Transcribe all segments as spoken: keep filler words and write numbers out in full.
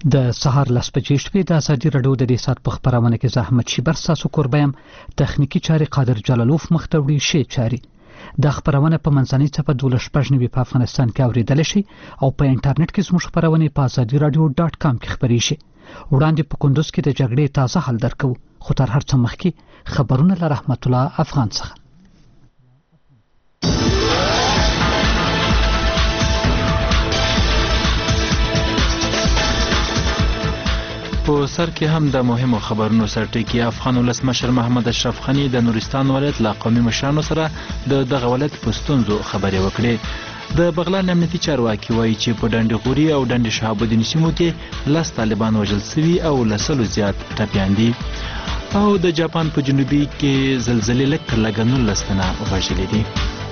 د سهار لس بجې شپې د ازادي راډیو د دې ساعت په خپرونه کې زحمت شیبر ستاسو کوربه یم. تخنیکي چارې قادر جلالوف مخ ته وړي شی چارې. دا خپرونه په منځنۍ څپه دولس شپږ نوي په افغانستان کې اورېدلی شي او په انټرنیټ کې زموږ خپرونې په ازادي راډیو ډاټ کام کې خپرې شي. وړاندې په کندوز کې د جګړې تازه حال درکو، خو تر هر څه مخکې خبرونه له رحمت الله افغان څخه. په سر کې هم د مهمو خبرونو سرټکی افغان ولسمشر محمد اشرف غني د نورستان ولایت له قومي مشرانو سره د دغه ولایت په ستونزو خبرې وکړې. د بغلان امنیتي چارواکي وایي چې په ډنډ غوري او ډنډ شهاب الدین سیمو کې لس طالبان وژل شوي او له سلو زیات ټپیان دي. او د جاپان په جنوبي کې زلزلې لږ تر لږه نولس تنه وژلي دي.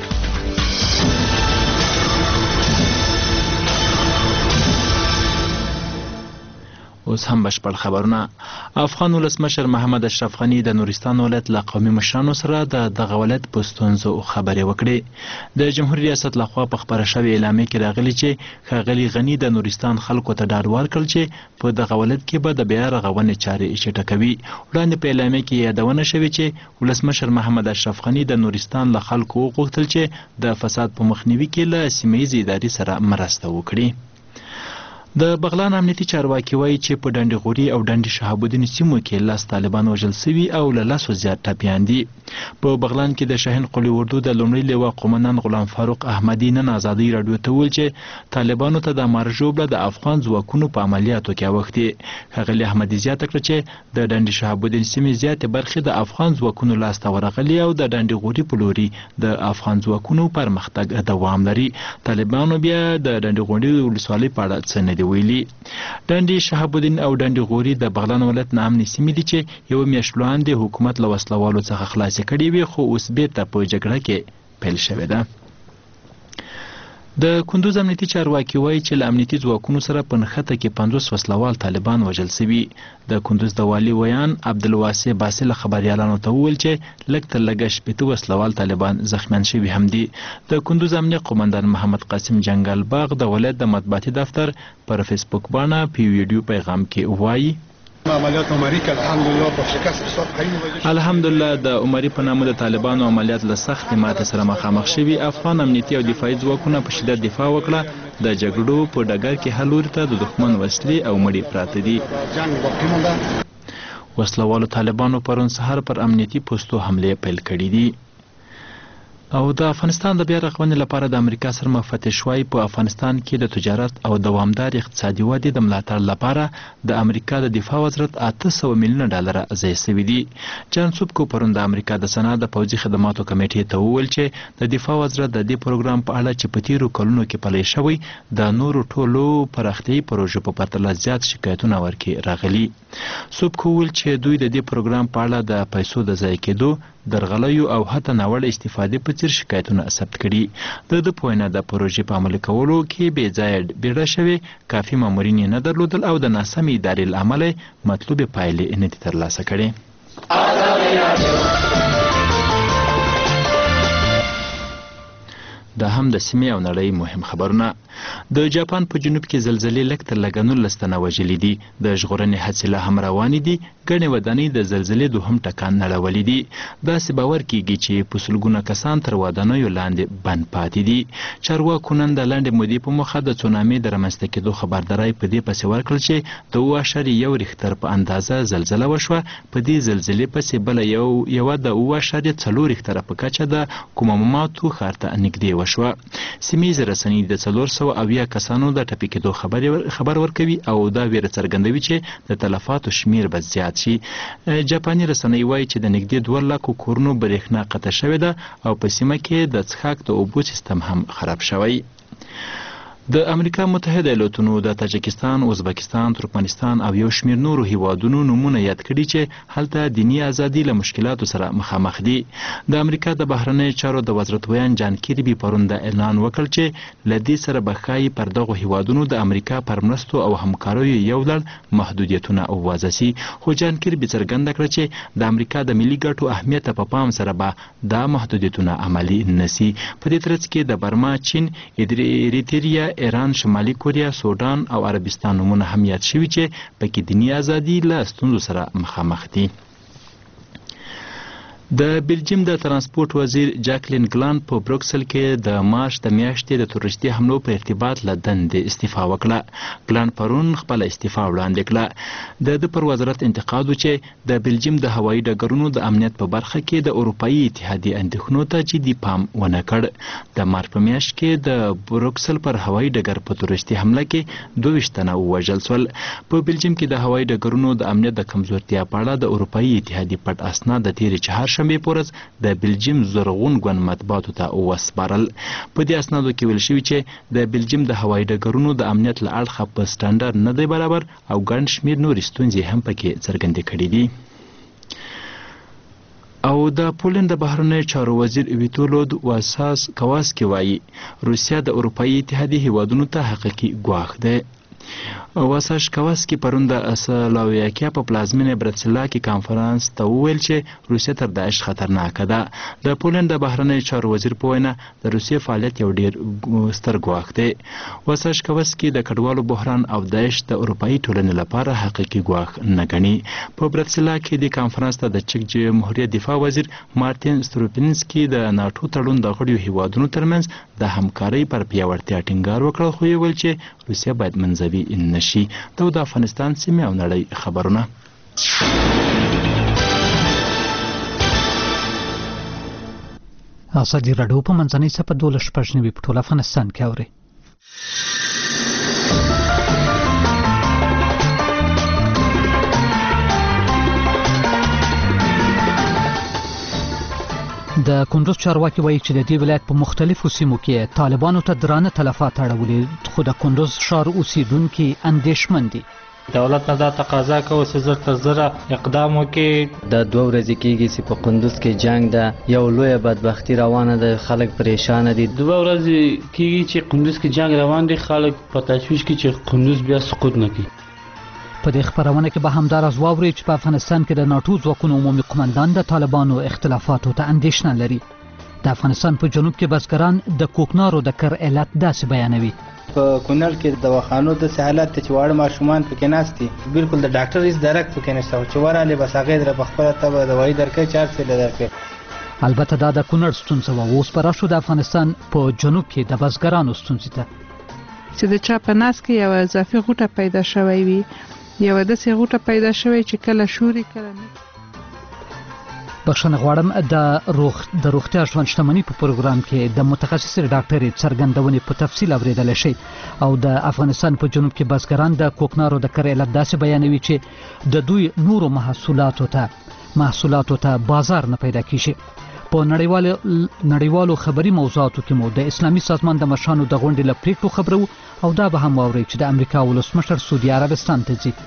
اوس هم بشپړ خبرونه. افغان ولسمشر محمد اشرف غني د نورستان ولایت له قومي مشرانو سره د دغه ولایت په ستونزو خبرې وکړې. د جمهوریت ریاست لخوا په خپره شوې اعلامیه کې راغلي چې ښاغلي غني د نورستان خلکو ته ډاډ ورکړل چې په دغه ولایت کې به د بیا رغونې چارې چټکوي. وړاندې په اعلامیه کې یادونه شوې چې ولسمشر محمد اشرف غني د نورستان له خلکو وغوښتل چې د فساد په مخنیوي کې له سیمه ییزې ادارې سره مرسته وکړي. د بغلان امنیتي چارواکي وایي چې په ډنډ غوري او ډنډ شهاب الدین سیمو کې لس طالبان وژل شوي او له لسو زیات ټپیان دي. په بغلان کې د شاهین قلي اردو د لومړي لیوه قومندان غلام فاروق احمدي نن ازادي راډیو ته وویل چې طالبانو ته د مارژوبله د افغان ځواکونو په عملیاتو کې اوښتي. ښاغلي احمدي زیاته کړه چې د ډنډ شهاب الدین سیمې زیاتې برخې د افغان ځواکونو لاسته ورغلي او د ډنډ غوري په لوري د افغان ځواکونو پرمختګ دوام لري. طالبانو بیا د ډنډ غوري ولسوالۍ په اړه څه نه دي ویلي. ډنډ شهاب الدین او ډنډ غوري د بغلان ولایت نه امني سیمې دي چې یوه میاشت وړاندې حکومت له وسلوالو څخه خلاصې کړې وې، خو اوس بیرته په جګړه کې پیل شوې ده. د کندوز امنیتي چارواکي وایي چې له امنیتي ځواکونو سره په نښته کې پنځوس وسلوال طالبان وژل شوي. د کندوز د والي ویان عبدالواسع باسي له خبریالانو ته وویل چې لږ تر لږه شپېته وسلوال طالبان زخمیان شوي هم دي. د کندوز امنیه قومندان محمد قاسم جنګل باغ د ولایت د مطبوعاتي دفتر پر فیسبوک باندې په ویډیو پیغام کې وایي عملیات عمري که الحمدلله با شکست بسیار قوی الحمدلله د عمري په نامه د طالبانو عملیات له سختې ماتې سره مخامخ شوي. افغان امنیتي او دفاعي ځواکونه په شدت دفاع وکړه. د جګړو په ډګر کې هر لوري ته د دښمن وسلې او مړي پراته دي. وسلوالو طالبانو پرون سهار پر امنیتي پوستو حملې پیل کړي دي. او د افغانستان د بیا رغونې لپاره د امریکا سره مفتش وایي په افغانستان کې د تجارت او دوامدار اقتصادي ودې د ملاتړ لپاره د امریکا د دفاع وزارت اته سوه میلیونه ډالره ضایع شوي دي. جان سوبکو پرون د امریکا د سنا د پوځي خدماتو کمیټې ته وویل چې د دفاع وزارت د دې پروګرام په اړه چې په تیرو کلونو کې پلی شوی د نورو ټولو پراختیایي پروژو په پرتله زیات شکایتونه ورکې راغلي. سوبکو وویل چې دوی د دې پروګرام په اړه د پیسو د ضایع کېدو، درغلیو او حتی ناوړه استفادې په څیر شکایتونه ثبت کړي. د ده په وینا د پروژې په عملي کولو کې بې ځایه بیړه شوې، کافي مامورین یې نه درلودل او د ناسمې ادارې له امله مطلوبې پایلې نه دي ترلاسه کړې. دا هم د سیمې او نړۍ مهم خبرونه. د جاپان په جنوب کې زلزلې لږ تر لږه نولس تنه وژلي دي. د ژغورنې هڅې لا هم روانې دي. ګڼې ودانۍ د زلزلې دوهم ټکان نړولي دي. داسې باور کیږي چې په سلګونه کسان تر ودانیو لاندې بند پاتې دي. چارواکو نن د لنډې مودې په موخه د سونامي د رامنځته کېدو خبرداری په دې پسې ورکړل چې د اوه اعشاریه یو ریختر په اندازه زلزله وشوه. په دې زلزلې پسې بله یو یوه د اوه اعشاریه څلور ریختره په کچه د کوماماتو ښار ته نږدې وشوه. سیمهییزې رسنۍ د څلور سوه اویا کسانو د ټپي کېدو خبر ورکوي او دا ویره څرګندوي چې د تلفاتو شمیر به زیات شي. جاپاني رسنۍ وایي چې د نږدې دوه لکو کورونو برېښنا قطع شوې ده او په سیمه کې د څښاک د اوبو سیستم هم خراب شوی. د امریکا متحده ایالاتونو د تاجکستان، ازبکستان، ترکمنستان او یو شمیر نورو هیوادونو نومونه یاد کړي چې هلته دیني ازادي له مشکلاتو سره مخامخ دي. د امریکا د بهرنیو چارو د وزارت ویان جان کیربي پرون د اعلان وکړ چې له دې سره به ښایي پر دغو هیوادونو د امریکا پر مرستو او همکاریو یو لړ محدودیتونه ووضع سي. خو جان کیربي څرګنده کړه چې د امریکا د ملي ګټو اهمیت په پام سره به دا محدودیتونه عملي نسي. په دې ترڅ کې د برما، چین، ایریتریا، ایران، شمالي کوریا، سودان او عربستان نومونه هم یاد شوي چې پکې دیني ازادي له ستونزو سره مخامخ دي. د بلجیم د ترانسپورت وزیر جاکلین ګلان په بروکسل کې د مارچ د میاشتې د تروریستي حملو په ارتباط له دندې استعفا وکړه. ګلان پرون خپله استعفا وړاندې کړه. د ده پر وزارت انتقاد و چې د بلجیم د هوایي ډګرونو د امنیت په برخه کې د اروپایي اتحادیې اندېښنو ته جدي پام ونه کړ. د مارچ په میاشت کې د بروکسل پر هوایي ډګر په تروریستي حمله کې دوه ویشت تنه ووژل شول. په بلجیم کې د هوایي ډګرونو د امنیت د کمزورتیا په اړه د اروپایي اتحادیې پټ اسناد د تېرې چهارشنبې په ورځ د بلجیم زرغون ګوند مطبوعاتو ته وسپارل. په دې اسنادو کې ویل شوي چې د بلجیم د هوایي ډګرونو د امنیت له اړخه په سټنډرډ نه دی برابر او ګڼ شمېر نورې ستونزې هم پکې څرګندې کړي دي. او د پولند د بهرنیو چارو وزیر ویتولود واساس کواسکی وایي روسیه د اروپایي اتحادیې هیوادونو ته حقیقي ګواښ دی. واساش کواسکی پرون د سلوواکیا په پلازمینه براتسلا کې کانفرانس ته وویل چې روسیه تر داعش خطرناکه ده. د پولند د بهرنیو چارو وزیر په وینا د روسیې فعالیت یو ډیر ستر ګواښ دی. واساش کواسکی د کډوالو بحران او داعش د اروپایي ټولنې لپاره حقیقي ګواښ نه ګڼي. په براتسلا کې د کانفرانس ته د چک جمهوریت دفاع وزیر مارتین ستروپینسکي د ناټو تړون د غړیو هیوادونو ترمنځ د همکارۍ پر پیاوړتیا ټینګار وکړ، خو یې ویل چې روسیه باید منځوي نشي. دا د افغانستان سیمې او نړۍ خبرونه. ازادي راډیو په منځنۍ څپه دولس شپږ نوي په ټول افغانستان کې اوري. د کندوز چارواکي وایي چې د دې ولایت په مختلفو سیمو کې طالبانو ته درانه تلفات اړولي، خو د کندوز ښار اوسیدونکي اندېښمن دي. دولت نه دا تقاضا کوي چې زر تر زره اقدام وکړي. د دوه ورځې کېږي چې په کندوز کې جنگ ده، یو لویه بدبختي روانه ده، خلک پریشانه دي. دوه ورځې کېږي چې کندوز کې جنگ روان دي، خلک په تشویش کې چې کندوز بیا سقوط نه کوي. په دې خبرونه کې به همداراز واورئ چې په افغانستان کې د ناټو ځواکونو عمومي قمندان د طالبانو اختلافاتو ته اندېښنه لري. د افغانستان په جنوب کې بزګران د کوکنارو د کر علت داسې بیانوي. په کونړ کې د دواخانو د حالت چې واړه ماشومان پکې ناستي، بالکل د ډاکټر هیڅ درک پکې نشته چې ورالې بس هغې در په خپله تبه دوايي درکوي چې هر څه یې درکوي. البته دا د کونړ ستونزه وه، اوس به راشو د افغانستان په جنوب کې د بزګرانو ستونزې ته چې د چا په نس کې یوه اضافي غوټه پیدا شوی وي، یوه داسې غوټه پیدا شوی چې کله شوري کله نه. بخښنه غواړم، د روغ د روغتیا ژوند شتمني په پروګرام کې د متخصص ډاکټرې څرګندونې په تفصیل اوریدلی شئ. او د افغانستان په جنوب کې بزګران د کوکنارو د کر علت داسې بیانوي چې د دوی نورو محصولاتو ته محصولاتو ته بازار نه پیدا کیږي. په نړیوالو نړیوالو خبري موضوعاتو کې مو د اسلامي سازمان د مشرانو د غونډې له پریکړو خبرو، او دا به هم واورئ چې د امریکا ولسمشر سعودي عربستان ته ځي.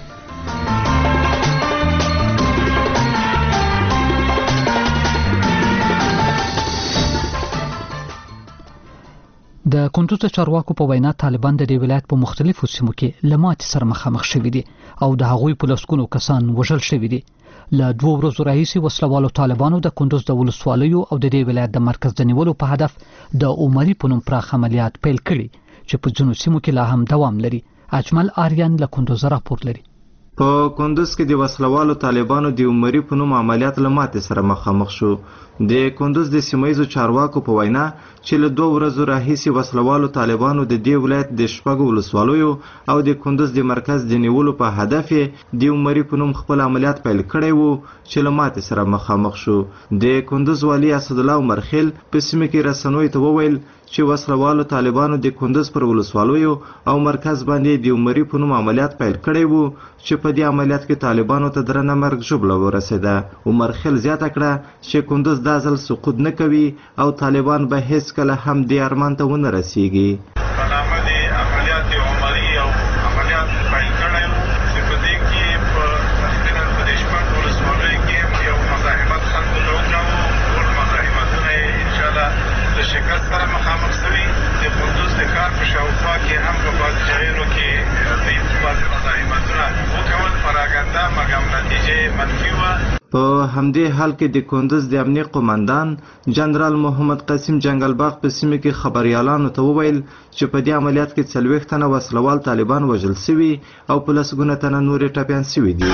د کندوز د چارواکو په وینا طالبان د دې ولایت په مختلفو سیمو کې له ماتې سره مخامخ شوي دي او د هغوی په لسګونو کسان وژل شوي دي. له دوه ورځو راهیسې وسلوالو طالبانو د کندوز د ولسوالیو او د دې ولایت د مرکز د نیولو په هدف د عمري په نوم پراخ عملیات پیل کړي چې په ځینو سیمو کې لا هم دوام لري. اجمل آریان له کندوز راپور لري. په کندوز کې د وسلوالو طالبانو د عمري په نوم عملیات له ماتې سره مخامخ شو. د کندوز د سیمایزو چارواکو په وینا چې له دوه ورځو راهیسې وسلوالو طالبانو د دې ولایت د شپږو ولسوالیو او د کندوز د مرکز د نیولو په هدف د عمري په نوم خپل عملیات پیل کړی وو چې له ماتې سره مخامخ شو. د کندوز والي اسدالله عمرخیل په سیمه کې رسنیو ته وویل چې وسلوالو طالبانو د کندوز پر ولسوالیو او مرکز باندې د عمري په نوم عملیات پیل کړی وو چې په دې عملیات کې طالبانو ته درنه مرګ ژوبله ورسېده. عمرخیل زیاته کړه چې کندوز دا ځل سقوط نه کوي او طالبان به هیڅ کله هم دې ارمان ته ونه رسیږي. په نامه د عملیات عمري او عملیات پیل کړی وو چې په دې کې په تقریبا په دې شپږ ولسوالیو کې یو مزاحمت خلکو ته وکړو. ټول مزاحمتونه یې انشاءالله د شکست سره مخامخ شوي. د کندوز د ښار په شاوخوا کې هم په بعضې ځایونو کې دوی بعضې مزاحمتونه وکول، پراګنده مګم نتیجې منفي وه. په همدې حال کې د کندوز د امنیه قومندان جنرال محمد قاسم جنگلباغ په سیمه کې خبريالانو ته وویل چې په دې عملیات کې څلوېښت تنه وسلوال طالبان وژل شوي او په لسګونه تنه نورې ټپیان شوي دي.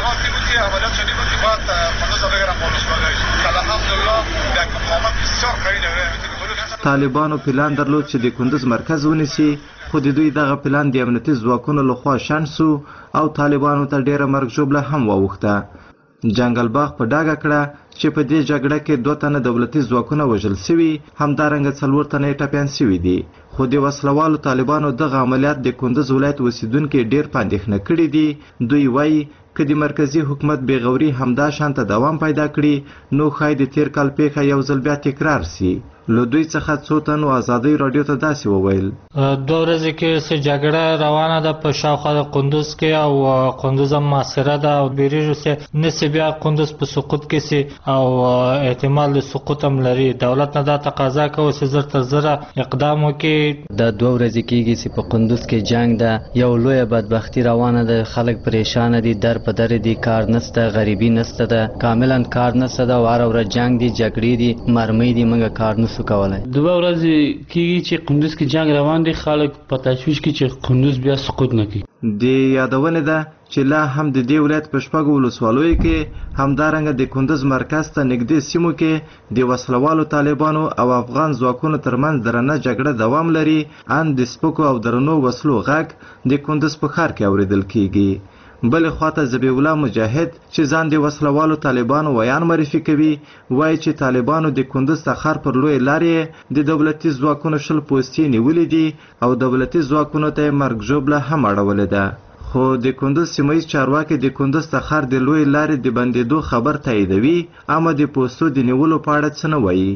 طالبانو پلان درلود چې د کندوز مرکز ونیسي، خو د دوی دغه پلان د امنیتي ځواکونو لخوا شنډ سو او طالبانو ته ډیره مرګ ژوبله هم واوښته. جنگلباغ په ډاګه کړه چې په دې جګړه کې دوه تنه دولتي ځواکونه وژل شوي، همدارنګه څلور تنه یې ټپیان شوي دي. خو د وسلوالو طالبانو دغه عملیات د کندوز ولایت اوسیدونکي ډیر په اندېښنه کړي دي. دوی وایي که د مرکزي حکومت بېغوري همدا شانته دوام پیدا کړي نو ښایي د تیر کال پیښه یو ځل بیا تکرار سي. له دوی څخه څو تنو ازادۍ راډیو ته داسې وویل: دوه ورځې کې څه جګړه روانه ده په شاوخوا د کندوز کې او کندوز هم محاصره ده او بیریږو چې نه سي بیا کندوز په سقوط کې سي او احتمال د سقوط هم لري. دولت نه دا تقاضا کوي چې زر تر زره اقدام وکړي. دا دوه ورځې کېږي چې په کندوز کې جنگ ده، یو لویه بدبختي روانه ده، خلک پریشانه دي، در په در دي، کار نسته، غریبي نسته ده، کاملا کار نسته ده او هره ورځ جنگ دي، جګړې دي، مرمۍ دي، موږ کار نسو کولای. دوه ورځې کېږي چې کندوز کې جنگ روان دي، خلک په تشویش کې چې کندوز بیا سقوط نه کوي. د یادونه ده چې لا هم د دې ولایت په شپږو ولسوالیو کې همدارنګه د کندوز مرکز ته نږدې سیمو کې د وسلوالو طالبانو او افغان ځواکونو ترمنځ درنه جګړه دوام لري. ان د سپکو او درنو وسلو غږ د کندوز په ښار کې اورېدل کېږي. بلې خواته ذبیح الله مجاهد چې ځان د وسلوالو طالبانو ویان معرفي کوي وایي چې طالبانو د کندوز څخه پر لوی لارې د دولتي ځواکونو شل پوستې نیولې دي او دولتي ځواکونو ته مرګ ژوبله هم اړولې ده. خو د کندوز سیمه ییز چارواکي د کندوز څخه د لوی لارې د بندېدو خبر تاییدوي، اما د پوستو د نیولو په اړه څه نه وایي.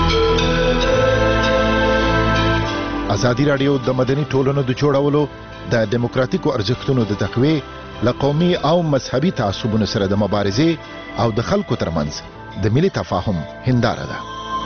ازادي راډیو د مدني ټولنو د جوړولو د دیموکراتیکو ارزښتونو د تقویې له قومي او مذهبي تعصبونو سره د مبارزې او د خلکو ترمنځ د ملي تفاهم هنداره ده.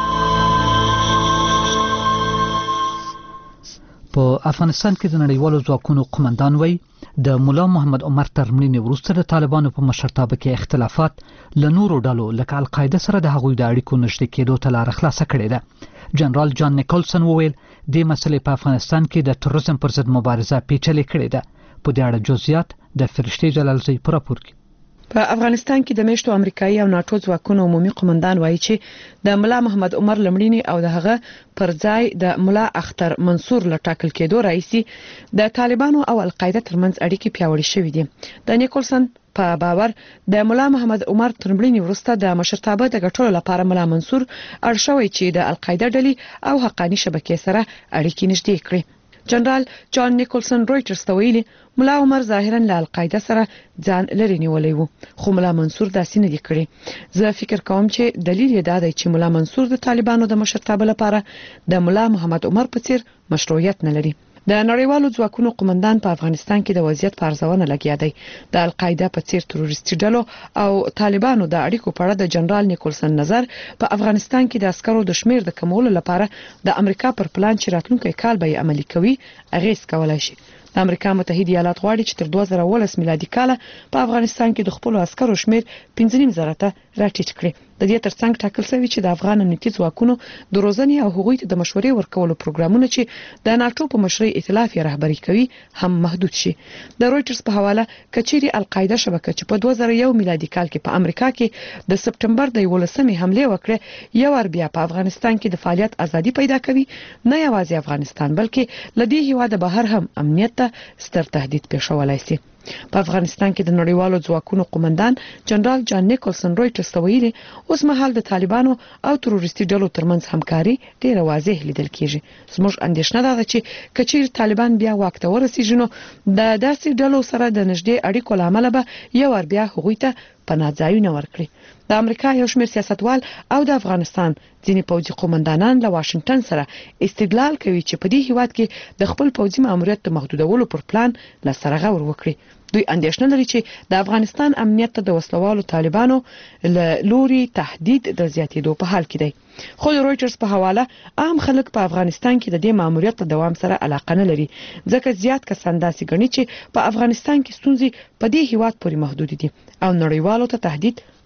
په افغانستان کې د نړیوالو ځواکونو قومندان وایي د مولا محمد عمر تر مړینې وروسته د طالبانو په مشرتابه کې اختلافات له نورو ډلو لکه القاعده سره د هغوی د اړیکو نږدې کېدو ته لاره خلاصه کړې ده. جنرال جان نیکولسن وویل دې مسلې په افغانستان کې د تروریزم پر ضد مبارزه پیچلې کړې ده. په دې اړه جزئیات د فرشتي جلالزی پر راپور کې. په افغانستان کې د میشتو امریکایي او ناتو ځواکونو عمومي قومندان وایي چې د مولا محمد عمر لمړینی او د هغه پر ځای د مولا اختر منصور لټاکل کېدو رئیسي د طالبانو او القاعده ترمنځ اړیکې پیاوړې شوې دي. د نیکولسن په باور د مولا محمد عمر تر مړینې وروسته د مشرتابه د ګټلو لپاره مولا منصور اړ شوی چې د القاعده ډلې او حقانی شبکې سره اړیکې نږدې کړي. جنرال جان نیکولسن رويټرز ته ویلي مولا عمر ظاهرا له القاعده سره ځان لري نیولې وو، خو مولا منصور داسې نه دی کړی. زه فکر کوم چې دلیل یې دا دی چې مولا منصور د طالبانو د مشرتابه لپاره د مولا محمد عمر په څیر مشروعیت نه لري. د نړیوالو ځواکونو قومندان په افغانستان کې د وضعیت په ارزونه لګیا دی. د القاعده په څیر تروریستي ډلو او طالبانو د اړیکو په اړه د جنرال نیکولسن نظر په افغانستان کې د عسکرو د شمیر د کمولو لپاره د امریکا پر پلان چې راتلونکي کال به عملي کوي اغیز کولای شي. د امریکا متحده ایالات غواړي چې تر دوه زره ولس میلادي کال په افغانستان کې د خپل عسکرو شمیر پنځه نیم زره ته راټیټ کړي. د دې ترڅنګ ټاکل شوی چې د افغان امنیتي ځواکونو د روزنې او هغوی ته د مشورې ورکولو پروګرامونه چې د ناتو په مشرۍ ائتلاف یې رهبري کوي هم محدود شي. د رويټرز په حواله کچيري القاعده شبکه چې په دوه زره یو میلادي کال کې په امریکا کې د سپټمبر د یولسمې حمله وکړه یو ور بیا په افغانستان کې د فعالیت ازادي پیدا کوي، نه یوازې افغانستان بلکې لدی هیواده بهر هم امنیت ته ستر تهدید پیښولای شي. په افغانستان کې د نړیوالو ځواکونو قومندان جنرال جان نیکولسن رويټرز ته ویلي اوس مهال د طالبانو او تروریستي ډلو ترمنځ همکاري ډیره واضح لیدل کیږي. زموږ اندېښنه ده چې کچیر طالبان بیا واک ته ورسیږي نو د داسې ډلو سره د نږدې اړیکو لامل به یو ور بیا هغوی ته پناه ځایونه ورکړي. د امریکا یو شمېر سیاستوال او د افغانستان ځینې پوځي قومندانان له واشنگټن سره استدلال کوي چې په دې هیواد کې د خپل پوځي ماموریت محدودولو پر پلان لا سره غور وکړي. دوی اندېښنه لري چې د افغانستان امنیت ته د وسلوالو طالبانو له لوري تهدید د زیاتېدو په حال کې دی. خو د رويټرز په حواله عام خلک په افغانستان کې د دې ماموریت ته دوام سره علاقه نه لري، ځکه زیات کسان داسې ګڼي چې په افغانستان کې ستونزې په دې هیواد پورې محدود دي او نړیوالو ته تهدید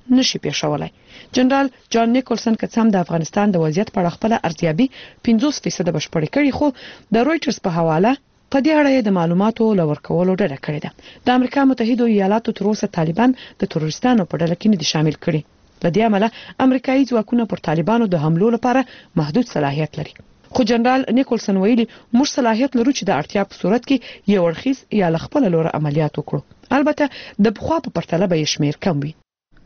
نشي پیښولای. جنرال جان نیکولسن که څم د افغانستان د وضعیت په اړه خپل ارزیابي پنځوس فیصد بشپړې کړې، خو د رويټرز په حواله په دې اړه د معلوماتو لور کولو ډډه کړې ده. د امریکا متحده ایالاتو تر اوسه طالبان د تروریستانو په ډله کې نه دي شامل کړي. لدې عمله امریکایي ځواکونه پر طالبانو د حملو لپاره محدود صلاحیت لري. خو جنرال نیکولسن ویلي موږ صلاحیت لرو چې د اړتیا په صورت کې یو ورخیز یا خپل لور عملیات وکړو. البته د بخوا په پرتله به شمیر کم وي.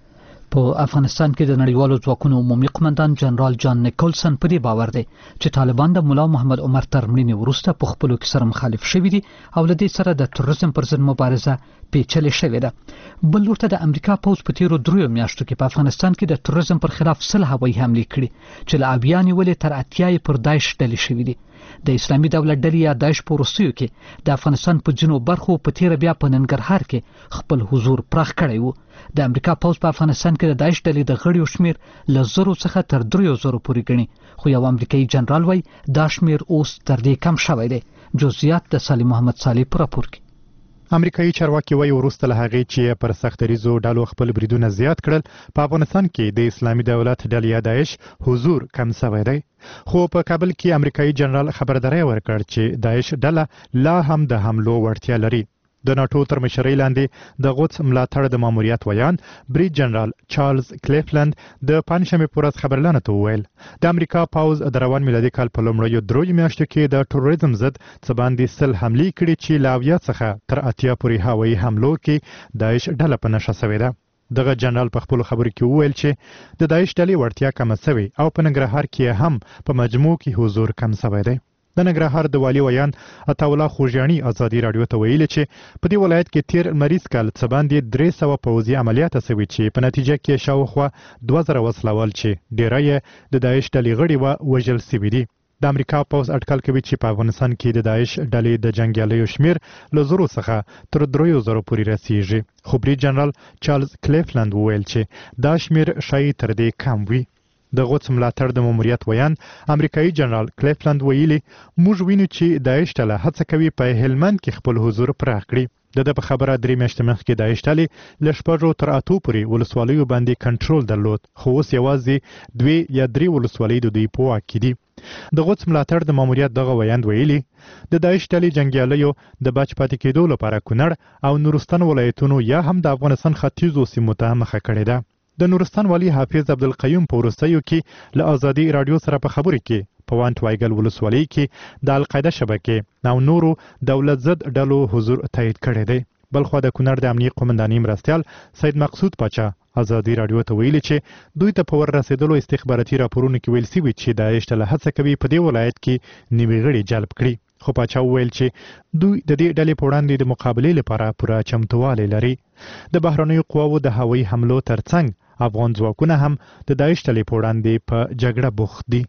په افغانستان کې د نړیوالو ځواکونو عمومي قومندان جنرال جان نیکولسن په دې باور دی چې طالبان د مولا محمد عمر تر مړینې وروسته په خپلو کې سره مخالف شوي دي او له دې سره د تروریزم پر ضد مبارزه پیچلې شوې ده. بل ورته د امریکا پوځ په تیرو دریو میاشتو کې په افغانستان کې د تروریزم پر خلاف سل هوایي حملې کړې چې له اویا نیولې تر اتیا پر داعش ډلې شوي دي. د اسلامي دولت ډلې یا داعش په وروستیو کې د افغانستان په ځینو برخو په تیر بیا په ننګرهار کې خپل حضور پراخ کړی وو. د امریکا پوځ په افغانستان کې د داعش ډلې د غړیو شمیر له زرو څخه تر دریو زرو پورې ګڼي، خو یو امریکایي جنرال وایي دا شمیر اوس تر دې کم شوی دی. جزئیات د سالم محمد صالح په راپور کې. امریکایي چارواکي وایي وروسته له هغې چې پر سختریزو ډلو خپل بریدونه زیات کړل، په افغانستان کې د اسلامي دولت ډلې یا داعش حضور کم شوی دی. خو په کابل کې امریکایي جنرال خبرداری ورکړ چې داعش ډله لا هم د حملو وړتیا لري. د ناتو تر مشرۍ لاندې د غوڅ ملاتړ د ماموریت ویان بریج جنرال چارلز کلیفلند د پنځشنبې په ورځ خبرلانه ته وویل د امریکا پوځ د روان میلادي کال په لومړیو دریو میاشتو کې د تروریزم ضد څه باندې سل حملې کړې چې له اویا څخه تر اتیا پورې هوایي حملو کې داعش ډله په نښه شوې ده. دغه جنرال په خپل خبرو کې وویل چې د داعش ډلې وړتیا کمه شوې او په ننګرهار کې هم په مجموع کې حضور کم شوی دی. د ننګرهار د والي ویان عطاالله خوږیاڼي ازادي راډیو ته ویلي چې په دې ولایت کې تیر لمریز کال څه باندې درې سوه پوځي عملیات شوي چې په نتیجه کې شاوخوا دوه زره وسلوال چې ډیری یې د داعش ډلې غړي وه وژل شوي دي. د امریکا پوځ اټکل کوي چې په افغانستان کې د داعش ډلې د جنګیالیو شمیر له زرو څخه تر دریو زرو پورې رسیږي. خو بریج جنرال چارلز کلیفلند وویل چې دا شمیر شاید تر دې کم وي. د غوڅ ملاتړ د ماموریت ویان امریکایي جنرال کلیفلند ویلي موږ وینو چې داعش ډله هڅه کوي په هلمند کې خپل حضور پراخ کړي. د ده په خبره درې میاشتې مخکې داعش ډلې له شپږو تر اتو پورې ولسوالیو باندې کنټرول درلود، خو اوس یوازې دوې یا درې ولسوالۍ د دوی په واک کې دي. د غوڅ ملاتړ د ماموریت دغه ویاند ویلي د داعش ډلې جنګیالیو د بچ پاتې کېدو لپاره کونړ او نورستان ولایتونو یا هم د افغانستان ختیځو سیمو ته مخه کړې ده. د نورستان والی حافظ عبدالقیوم په وروستیو کې له ازادي راډیو سره په خبرو کې په وانټ وایګل ولسوالۍ کې د القاعده شبکې او نورو دولت ضد ډلو حضور تایید کړی دی. بلخوا د کونړ د امنیه قومندانۍ مرستیال سید مقصود پاچا ازادي راډیو ته ویلي چې دوی ته په ور رسیدلو استخباراتي راپورونو کې ویل شوي چې داعش ډله هڅه کوي په دې ولایت کې نوي غړي جلب کړي. خو پاچا وویل چې دوی د دې ډلې په وړاندې د مقابلې لپاره پوره چمتووالی لري. د بهرنیو قواوو د هوایي حملو ترڅنګ افغان ځواکونه هم د داعش ډلې په وړاندې په جګړه بوخت دي.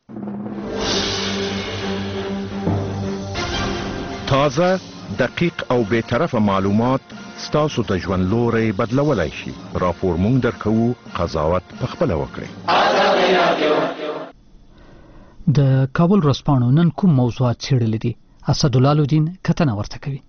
تازه، دقیق او بی‌طرفه معلومات ستاسو د ژوند لوری بدلولای شي. راپور مونږ درکوو، قضاوت پخپله وکړئ. د کابل ورځپاڼو نن کوم موضوعات څېړلي دي؟ اسدالله الدین کتنه ورته کوي.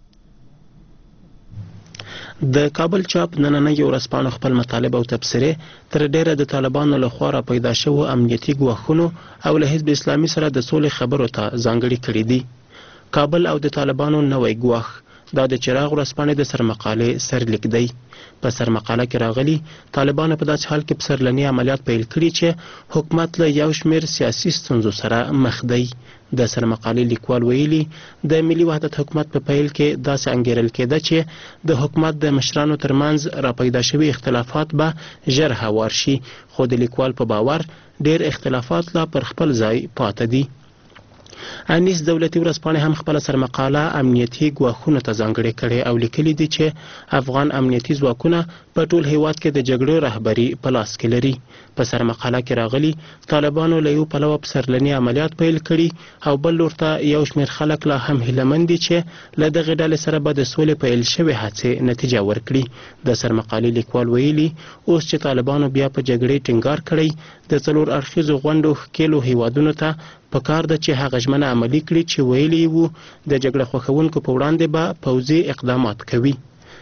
د کابل چاپ نننۍ ورځپاڼو خپل مطالب او تبصرې تر ډیره د طالبانو لخوا را پیدا شوو امنیتي ګواښونو او له حزب اسلامي سره د سولې خبرو ته ځانګړي کړي دي. کابل او د طالبانو نوی ګواښ دا د چراغ ورځپاڼې د سرمقالې سرلیک دی. په سرمقاله کې راغلي طالبانو په داسې حال کې پسرلني عملیات پیل کړي چې حکومت له یو شمېر سیاسي ستونزو سره مخ دی. د سرمقالې لیکوال ویلي د ملي وحدت حکومت په پیل کې داسې انګیرل کېده چې د حکومت د مشرانو ترمنځ را پیدا شوي اختلافات به ژر هوار شي، خو د لیکوال په باور ډېر اختلافات لا پر خپل ځای پاته دي. انیس دولتي ورځپاڼې هم خپله سرمقاله امنیتي ګواښونو ته ځانګړې کړې او لیکلي دي چې افغان امنیتي ځواکونه په ټول هیواد کې د جګړو رهبري په لاس کې لري. په سرمقاله کې راغلي طالبانو له یو پلوه پسرلني عملیات پیل کړي او بل لور ته یو شمېر خلک لا هم هیلهمند دي چې له دغې ډلې سره به د سولې پیل شوې هڅې نتیجه ورکړي. د سرمقالې لیکوال ویلي اوس چې طالبانو بیا په جګړې ټینګار کړی، د څلور اړخیزو غونډو ښکېلو هیوادونو ته په کار ده چې هغه ژمنه عملي کړي چې ویلي وو د جګړه خوښونکو په وړاندې به پوځي اقدامات کوي.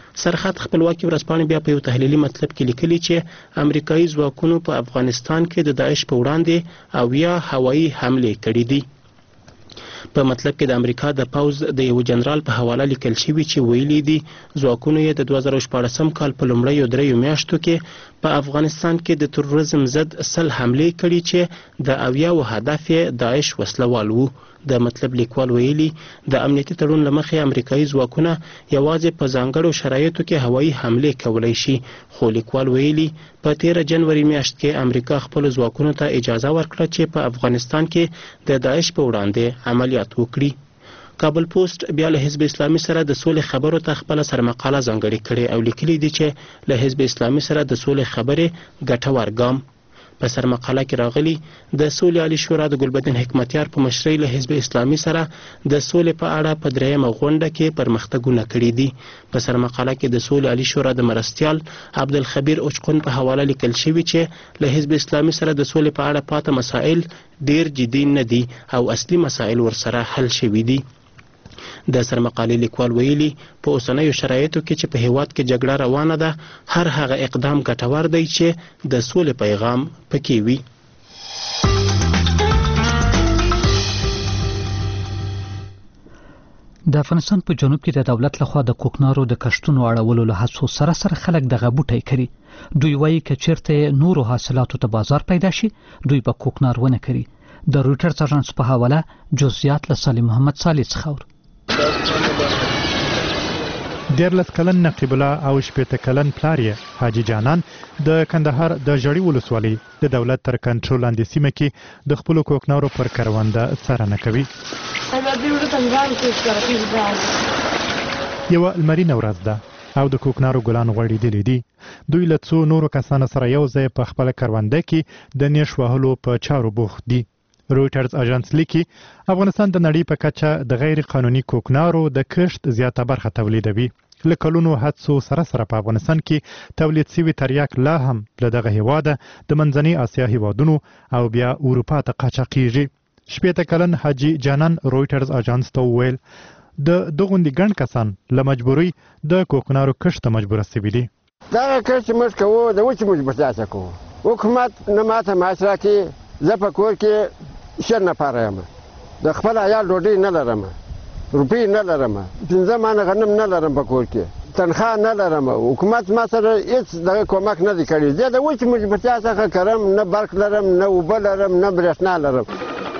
سرحد خپلواکي ورځپاڼې بیا په یو تحلیلي مطلب کې لیکلي چې امریکایي ځواکونو په افغانستان کې د داعش په وړاندې او یا هوایي حملې کړې دي. په مطلب کې د امریکا د پوز د یو جنرال په حواله لیکل شوی چې ویلي دي ځواکونو یې د دوه زره شپاړسم کال په لومړیو دریو میاشتو کې په افغانستان کې د تروریزم ضد سل حملې کړي چې د اویاو هدف یې داعش وسلوال وو. د مطلب لیکوال ویلي د امنیتي تړون له مخې امریکایي ځواکونه یوازې په ځانګړو شرایطو کې هوایي حملې کولی شي، خو لیکوال ویلي په تیره جنوري میاشت کې امریکا خپلو ځواکونو ته اجازه ورکړه چې په افغانستان کې د داعش په وړاندې عملیات وکړي. کابل پوسټ بیا له حزب اسلامي سره د سولې خبرو ته خپله سرمقاله ځانګړې کړې او لیکلي دي چې له حزب اسلامي سره د سولې خبرې ګټور ګام. په سرمقاله کې راغلي د سولې عالي شورا د ګلبدین حکمتیار په مشرۍ له حزب اسلامي سره د سولې په اړه په دریمه غونډه کې پرمختګونه کړي دي. په سرمقاله کې د سولې عالي شورا د مرستیال عبدالخبیر اوچقون په حواله لیکل شوي چې له حزب اسلامي سره د سولې په اړه پاته مسائل ډیر جدي نه دي او اصلي مسائل ورسره حل شوي دي. د سرمقالې لیکوال ویلي په اوسنیو شرایطو کې چې په هیواد کې جګړه روانه ده هر هغه اقدام ګټور دی چې د سولې پیغام پکې وي. د افغانستان په جنوب کې د دولت لخوا د کوکنارو د کښتونو اړولو له هڅو سره سره خلک دغه بوټی کري. دوی وایي که چیرته نورو حاصلاتو ته بازار پیدا شي دوی به کوکنار ونه کري. د رویټرز اژانس په حواله جزئیات له سالم محمد صالح څخه. دیارلس کلن نقیب الله او شپېته کلن پلار یې حاجي جانان د کندهار د ژړۍ ولسوالۍ د دولت تر کنټرول لاندې سیمه کې د خپلو کوکنارو پر کرونده څارنه کوي. یوه لمرینه ورځ ده او د کوکنارو ګلان غوړېدلي دي. دوی له څو نورو کسانو سره یو ځای په خپله کرونده کې د نیش وهلو په چارو بوخت دي. رویټرز اژانس لیکي افغانستان د نړۍ په کچه د غیر قانوني کوکنارو د کښت زیاته برخه تولیدوي. له کلونو هڅو سره سره په افغانستان کې تولید شوي تریاک لا هم له دغه هیواده د منځنۍ اسیا هیوادونو او بیا اروپا ته قاچاقیږي. شپېته کلن حاجي جانان رویټرز اژانس ته وویل د دغوندې ګڼ کسان له مجبورۍ د کوکنارو کښت ته مجبوره سوي دي. دغه کښت موږ کوو د وچې مجبورتیا کوو. حکومت نه ماته معاش راکړي، زه په کور کې شر نفره یم، د خپل عیال ډوډۍ نه لرم، روپۍ نه لرم، پنځه مانه غنم نه لرم په کور کې، تنخواه نه لرم. حکومت ما سره هېڅ دغه کومک نه دی کړی. زه د وچې مجبورتیا څخه کرم، نه برق لرم، نه اوبه لرم، نه برېښنا لرم.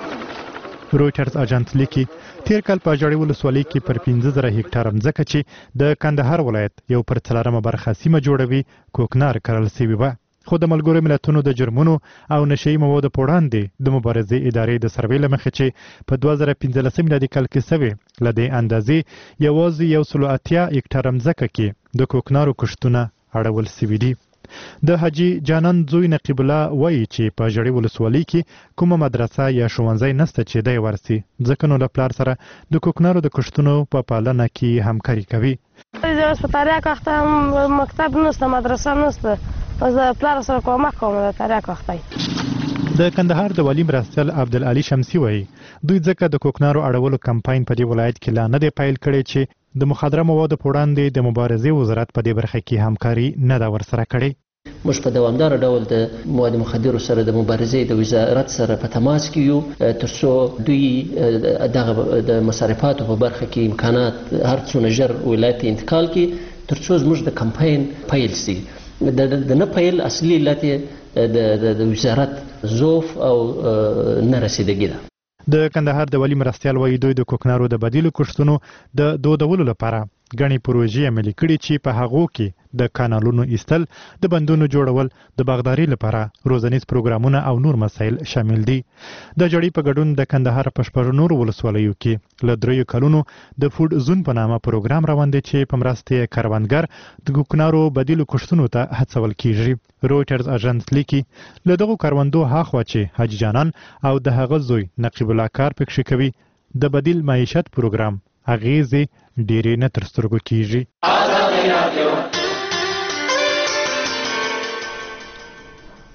رویټرز اژانس لیکي تیر کال په ژړۍ ولسوالۍ کې پر پنځه زره هکټاره مځکه چې د کندهار ولایت یو پر څلورمه برخه سیمه جوړوي کوکنار کرل سوي وه. خو د ملګرو ملتونو د جرمونو او نشهیي موادو په وړاندې د مبارزې ادارې د سروې له مخې چې په دوه زره پنځلسم میلادي کال کې سوې له دې اندازې یوازې یو سلو اتیا هکټاره مځکه کې د کوکنارو کښتونه اړول سوي دي. د حاجي جانان زوی نقیب الله وایي چې په ژړۍ ولسوالۍ کې کومه مدرسه یا ښوونځی نشته چې دی ورسي، ځکه نو له پلار سره د کوکنارو د کښتونو په پالنه کې همکاري کوي. په تریاک وخت هم مکتب نشته، مدرسه نشته، پس پلار سره کومک کوم د تریاک وخت. د کندهار د والي مرستیال عبدالعلي شمسي وایي دوی ځکه د کوکنارو اړولو کمپاین په دې ولایت کې لا نه دی پیل کړی چې د مخدره موادو په وړاندې د مبارزې وزارت په دې برخه کې همکاري نه ده ورسره کړې. موږ په دوامداره ډول د مواد مخدرو سره د مبارزې د وزارت سره په تماس کې یو ترڅو دوی دغه د مصرفاتو په برخه کې امکانات هر څونه ژر ولایت انتقال کړي ترڅو زموږ د کمپاین پیل شي. د نه پیل اصلي علت د وزارت ضعف او نه رسیدګي ده. د کندهار د والي مرستیال وایي دوی د کوکنارو د بدیلو کښتونو د دودولو لپاره ګڼې پروژې عملي کړي چې په هغو کې د کانالونو ایستل، د بندونو جوړول، د باغداري لپاره روزنیز پروګرامونه او نور مسایل شامل دي. د ژړۍ په ګډون د کندهار په شپږو نورو ولسوالیو کې له دریو کلونو د فوډ زون په نامه پروګرام روان دی چې په مرسته یې کروندګر د کوکنارو بدیلو کښتونو ته هڅول کیږي. رویټرز اژانس لیکي له دغو کروندو هاخوا چې حاجي جانان او د هغه زوی نقیب الله کار پکښې کوي د بدیل معیشت پروګرام اغیزې ډېرې نه تر سترګو کیږي.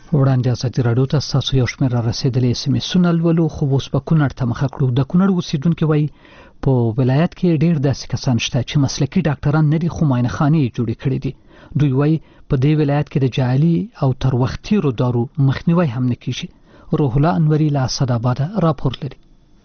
وړاندې ازادي راډیو ته ستاسو یو شمېر را رسېدلی اس ام اسونه لولو، خو اوس به کونړ ته مخه کړو. د کونړ اوسېدونکي وایي په ولایت کې ډېر داسې کسان شته چې مسلکي ډاکټران نه دي، خو معاینخانې یې جوړې کړې دي. دوی وایي په دې ولایت کې د جعلي او تر وخت تېرو دارو مخنیوی هم نه کېږي. روح الله انوري له اسداباده راپور لري.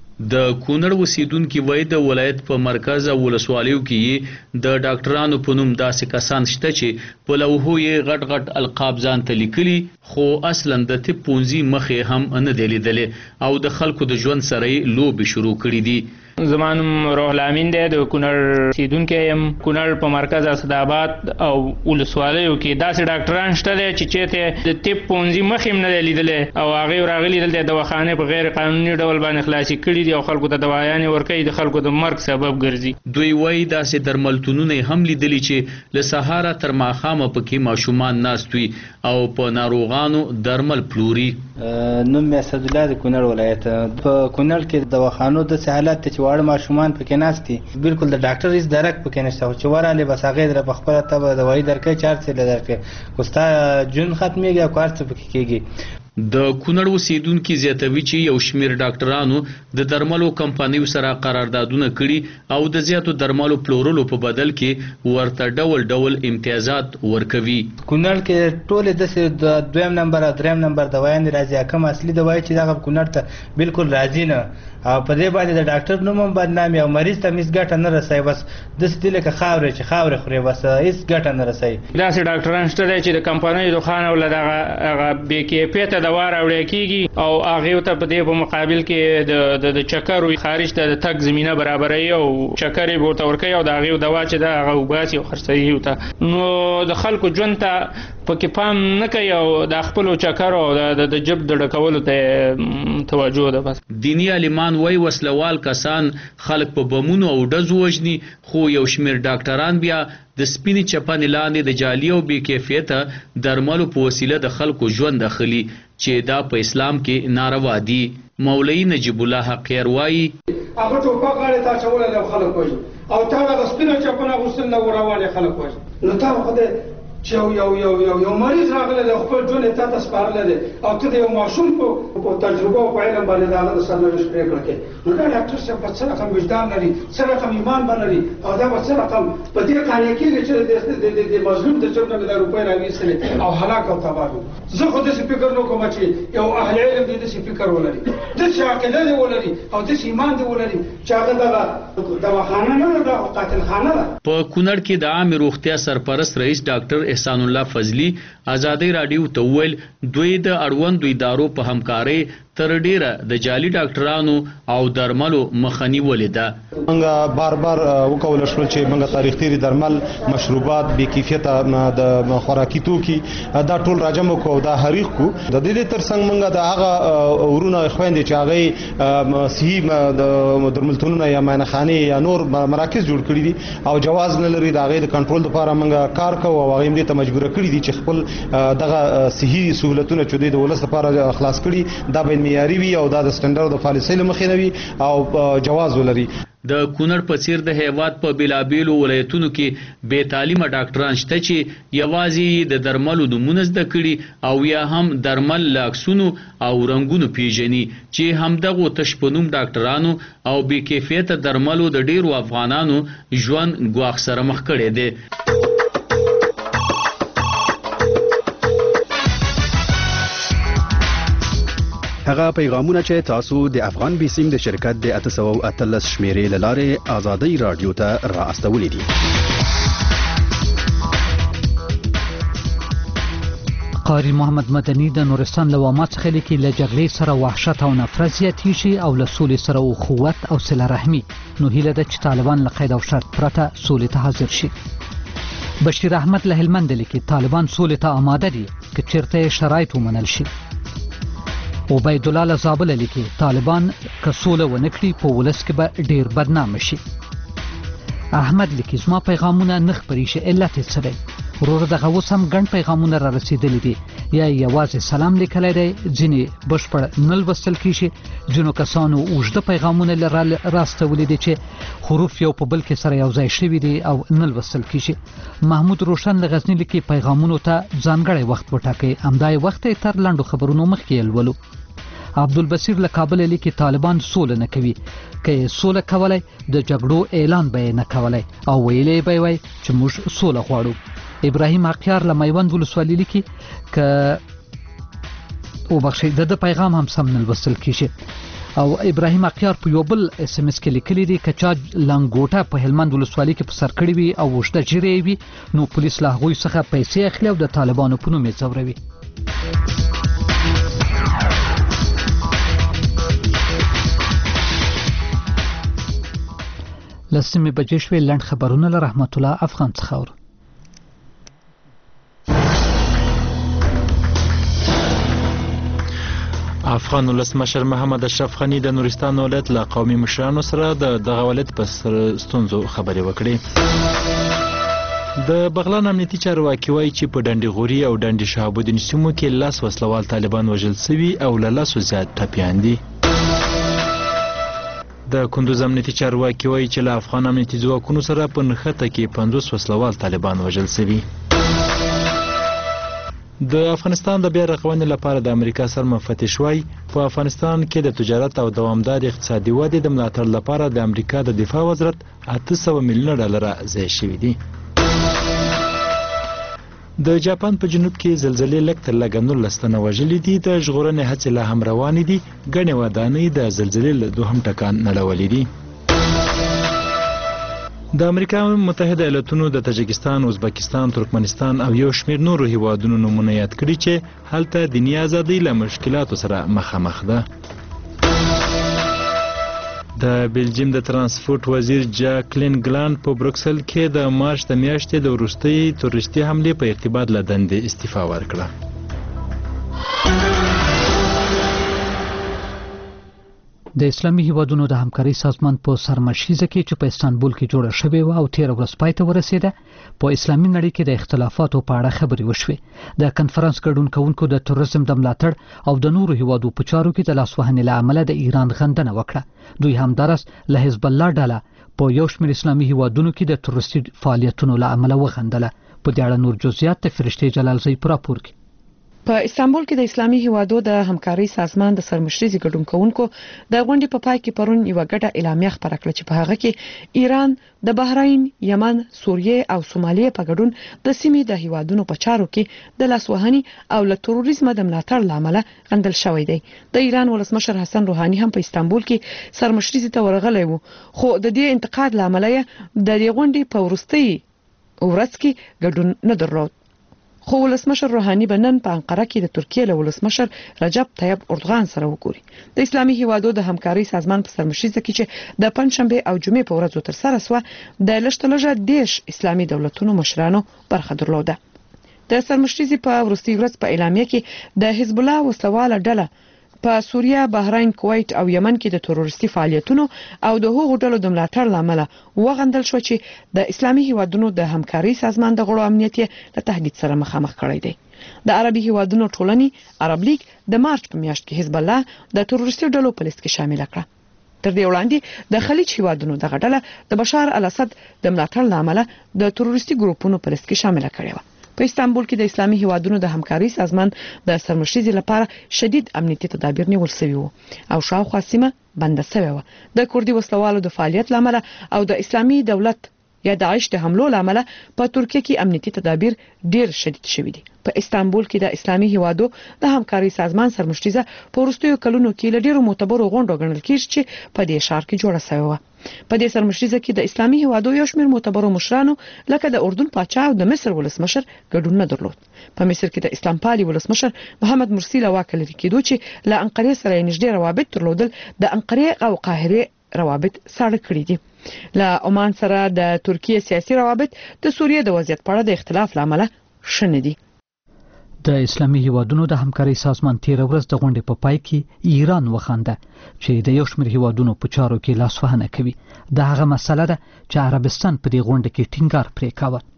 د کونړ اوسیدونکي وایي د ولایت په مرکز او ولسوالیو کې د ډاکټرانو په نوم داسې کسان شته چې په لوحو یې غټ غټ القاب ځان ته لیکلي، خو اصلا د طب پونځي مخې هم نه دی لیدلی او د خلکو د ژوند سره یې لوبې شروع کړي دي. زما نوم روح الامین دی، د کونړ اوسیدونکی یم. کونړ په مرکز اسداباد او ولسوالیو کې داسې ډاکټران شته دی چې چېرته د طب پونځي مخې هم نه دی لیدلی او هغې راغلي دلته دواخانې په غیر قانوني ډول باندې خلاصې کړي دي او خلکو ته دوايانې ورکوي، د خلکو د مرګ سبب ګرځي. دوی وایي داسې درملتونونه هم لیدلي چې له سهاره تر ماښامه پکې ماشومان ناست وي او په ناروغانو درمل پلوري. نوم مې اسدالله د کونړ ولایت. په کونړ کې دواخانو داسې حالات ته چې واړه ماشومان پکې ناست دي، بالکل د ډاکټر هېڅ درک پکې نشته، خو چې ورغلې بس هغې دره په خپله ته به دوايي درکوي، چې هر څه یې درکوي، خو ستا ژوند ختمېږي او که هر څه پکې کېږي. د کونړ اوسیدونکي زیاتوي چې یو شمېر ډاکټرانو د درملو کمپنیو سره قراردادونه کړي او د زیاتو درملو پلورلو په بدل کې ورته ډول ډول امتیازات ورکوي. کونړ کې ټولې داسې د دویم نمبر او دریم نمبر دوايانې راځي، کوم اصلي دوايي چې دغه کونړ ته بالکل راځي نه، او په دې باندې د ډاکټر نوم هم بدنامي او مریض ته هېڅ ګټه نه رسوي. بس داسې دي لکه خاورې چې خاورې خوري، بس هېڅ ګټه نه رسوي. داسې ډاکټران شته دی چې د کمپنیو دخان او له دغه هغه بې کیفیته دوا راوړی کېږي او هغې ته په دې په مقابل کې د چکرو خارج ته د تګ زمینه برابروي او چکر یې ورته ورکوي او د هغې دوا چې ده هغه وباسي او خرڅوي ورته. نو د خلکو ژوند ته پکې پام نه کوي او د خپلو چکرو او د جب د ډکولو ته توجه ده. بس دیني عالمان وایي وسلوال کسان خلک په بمونو او ډزو وژني، خو یو شمېر ډاکټران بیا د سپینې چپنې لاندې د جعلي او بې کیفیته درملو په وسیله د خلکو ژوند اخلي چې دا په اسلام کې ناروا دي. مولوي نجیب الله حقیر وایي هغه ټوپک غاړې ته اچولی دی او خلک وژني، او تا دغه سپینه چپنه اغوستل نه روانې خلک وژني. نو تا خدای چې یو یو یو یو یو مریض راغلی دی، خپل ژوند یې تا ته سپارلی دی او ته د یو ماشوم په تجربه او په علم باندې د هغه د سرنوشت پرېکړه کوې. نو دا ډاکټر صاحب به څه رقم وجدان لري، څه رقم ایمان به لري، او دا به څه رقم په دې قانع کېږي چې د مظلوم د جب نه مې دا روپۍ راویستلې او هلاک او تباه وي. زه خو داسې فکر نه کوم چې یو اهل علم دې داسې فکر ولري، داسې عقیده دې ولري او داسې ایمان دې ولري چې هغه دغه دواخانه نه ده، دا قاتلخانه ده. په کونړ کې د عامې روغتیا سرپرست رئیس ډاکټر احسان الله فضلي ازادي راډیو ته وویل دوی د اړوندو ادارو په همکارۍ تر ډیره د جعلي ډاکټرانو او درملو مخه نیولې ده. موږ بار بار وکول شو چې موږ تاریخ تیری درمل، مشروبات، بې کیفیته د خوراکي توکي دا ټول راجمع کو او دا حریق کو. د دې ترڅنګ موږ د هغه ورونه خويندې چې هغه صحیح د درملتونونه یا معاینخانې یا نور مراکز جوړ کړي دي او جواز نه لري، د هغې د کنټرول لپاره موږ کار کوو او هغې دې ته مجبوره کړي دي چې خپل دغه صحیح سهولتونه چې دوی د ولس لپاره خلاص کړي دا باید معیاري وي او دا د سټنډرډ د پالیسۍ له مخې نه وي او جواز ولري. د کونړ په څیر د هیواد په بیلابیلو ولایتونو کې بې تعلیمه ډاکټران شته چې یوازې د درملو نومونه زده کړي او یا هم درمل له عکسونو او رنګونو پیژني چې همدغو تش په نوم ډاکټرانو او بې کیفیته درملو د ډیرو افغانانو ژوند ګواښ سره مخ کړی دی. هغه پیغامونه چې تاسو د افغان بیسیم د شرکت د اته سوه او اتلس شمیرې له لارې ازادۍ راډیو ته را استولې دي. قاری محمد مدني د نورستان له واما څخه لیکي له جګړې سره وحشت او نفرت زیاتېږي او له سولې سره اخوت او صله رحمي، نو هیله ده چې طالبان له قید او شرط پرته سولې ته حاضر شي. بشیر احمد له هلمند لیکي طالبان سولې ته آماده دي که چیرته شرایط ومنل شي. عبید الله له زابل لیکي طالبان که سوله ونه کړي په ولس کې به ډیر بدنامه شي. احمد لیکي زما پیغامونه نه خپرې شي، علت یې څه دی؟ ورور دغه اوس هم ګڼ پیغامونه را رسیدلي دي یا یوازې سلام لیکلی دی ځینې بشپړ نه لوستل کیږي ځینو کسانو اوږده پیغامونه راستولي دي چې حروف یو په بل کې سره یو ځای شوي دي او نه لوستل کیږي محمود روشن له غزني لیکي پیغامونو ته ځانګړی وخت وټاکئ همدا یې وخت یې تر لنډو خبرونو مخکې یې لولو عبدالبصیر له کابل لیکي طالبان سوله نه کوي که یې سوله کولی د جګړو اعلان به یې نه کولی او ویلی به یې وای چې موږ سوله غواړو ابراهیم اقیار له میوند ولسوالۍ لیکي که وبخښئ د ده پیغام هم سم نه لوستل کیږي او ابراهیم اقیار په یو بل اس ام اس کې لیکلي دي که چا لنګوټه په هلمند ولسوالۍ کې په سر کړې وي او اوږده ږیره یې وي نو پولیس له هغوی څخه پیسې اخلي او د طالبانو په نوم یې ځوروي لسمې بجې شوې لنډ خبرونه له رحمت الله افغان څخه اورو افغان ولسمشر محمد اشرف غني د نورستان ولایت له قومي مشرانو سره د دغه ولایت په ستونزو خبرې وکړې د بغلان امنیتي چارواکي وایي چې په ډنډي غوري او ډنډي شهابالدین سیمو کې لاس وسلوال طالبان وژل سوي او له لاسو زیات ټپیان دي د کندوز امنیتي چارواکي وایي چې له افغان امنیتي ځواکونو سره په نښته کې پنځوس وسلوال طالبان وژل سوي د افغانستان د بیا رغونې لپاره د امریکا سرمفتش وایي په افغانستان کې د تجارت او دوامدار اقتصادي ودې د ملاتړ لپاره د امریکا د دفاع وزارت اته سوه میلیونه ډالره ځای شوي دي د جاپان په جنوب کې زلزلې لږ تر لږه نولس تنه وژلي دي د ژغورنې هڅې لا هم روانې دي ګڼې ودانۍ د زلزلې له دوهم ټکان نړولي دي د امریکا متحده ایالاتونو د تاجکستان، ازبکستان، ترکمنستان او یو شمېر نورو هیوادونو نومونه یاد کړي چې هلته دیني ازادي له مشکلاتو سره مخامخ ده. د بلجیم د ترانسپورت وزیر جاکلین ګلان په بروکسل کې د مارچ د میاشتې د وروستۍ تروریستي حملې په ارتباط له دندې استعفا ورکړه. د اسلامي هیوادونو د همکارۍ سازمان په سرمشریزه کې چې په استانبول کې جوړه شوې و او تیر ورځ پای ته ورسېده په اسلامي نړۍ کې د اختلافاتو په اړه خبرې وشوې. د کنفرانس ګډون کوونکو د تروریزم د ملاتړ او د نورو هیوادو په چارو کې د لاسوهنې له امله د ایران غندنه وکړه. دوی همدارس له حزب الله ډله په یو شمېر اسلامي هیوادونو کې د تروریستي فعالیتونو له امله وغندله. په دې اړه نور جزئیات د فرشتې جلالزی په راپور کې. په استانبول کې د اسلامي هیوادو د همکارۍ سازمان د سرمشريزي ګډون کوونکو د غونډې په پای کې پرون یو غټه اعلامیه خبره کړه چې په هغه کې ایران د بحرین، یمن، سوریه او سومالیه په ګډون د سیمې د هیوادونو په چارو کې د لاسوهنې او له تروریزم د ملاتړ لامل غندل شوی دی. د ایران ولسمشر حسن روحاني هم په استانبول کې سرمشريزي ته ورغلی و، خو د دې انتقاد لامل یې د دې غونډې په وروستۍ ورځ کې ګډون نه درلود. خو ولسمشر روحاني بنن په انقره کې د ترکیه له ولسمشر رجب طیب اردوغان سره وګوري. د اسلامي هیوادو د همکارۍ سازمان په سرمشریزه کې چې د پنځشنبه او جمعې په ورځو تر سره سو د لشتلجه دیش اسلامي دولتونو مشرانو برخه درلوده. د سرمشریزي په وروستي ورځ په اعلامیه کې د حزب الله وسواله ډله په سوریه، بحرین، کویت او یمن کې د تروریستي فعالیتونو او د هغو ډلو د ملاتړ لامل وغندل شو چې د اسلامي هیوادونو د همکارۍ سازمان د غړو امنیت له تهدید سره مخامخ کړی دی. د عربي هیوادونو ټولنې عرب لیگ د مارچ په میاشت کې حزب الله د تروریستي ډلو په لیست کې شامل کړه. تر دې وړاندې د خلیج هیوادونو د غډله د بشار الاسد د ملاتړ لامل د تروریستي ګروپونو په لیست کې شامل کړي و. په استانبول کې د اسلامي هیوادونو د همکارۍ سازمان د سرمشریزي لپاره شدید امنیتي تدابیر نیول شوي وو او شاوخوا سیمه بنده شوې و. د کوردي وسلوالو د فعالیت لامل او د اسلامي دولت یا داعش د حملو لامل په ترکیه کې امنیتي تدابیر ډیر شدید شوي دي. په استانبول کې د اسلامي هیوادو د همکارۍ سازمان سرمشریزه په وروستیو کلونو کې له ډیرو معتبرو غونډو ګڼل کېږي چې په دې ښار کې جوړه شوې و. په دې سرمشریزه کې د اسلامي هیوادو یو شمېر معتبرو مشرانو لکه د اردن پاچا او د مصر ولسمشر ګډون نه درلود. په مصر کې د اسلام پالي ولسمشر محمد مرسي له واک لري کېدو چې له انقرې سره نږدې روابط درلودل د انقرې او قاهره روابط ساړه کړي دي. له عمان سره د ترکیه سیاسي روابط د سوریه د وضعیت په اړه د اختلاف لامل شنه دي. د اسلامي هیوادونو د همکارۍ سازمان تیر ورځ د غونډې په پای کې ایران وخانده چې د یو شمېر هیوادونو په چارو کې لاسوهنه کوي. دا هغه مسله ده چې عربستان په دې غونډه کې ټینګار پرې کاوه.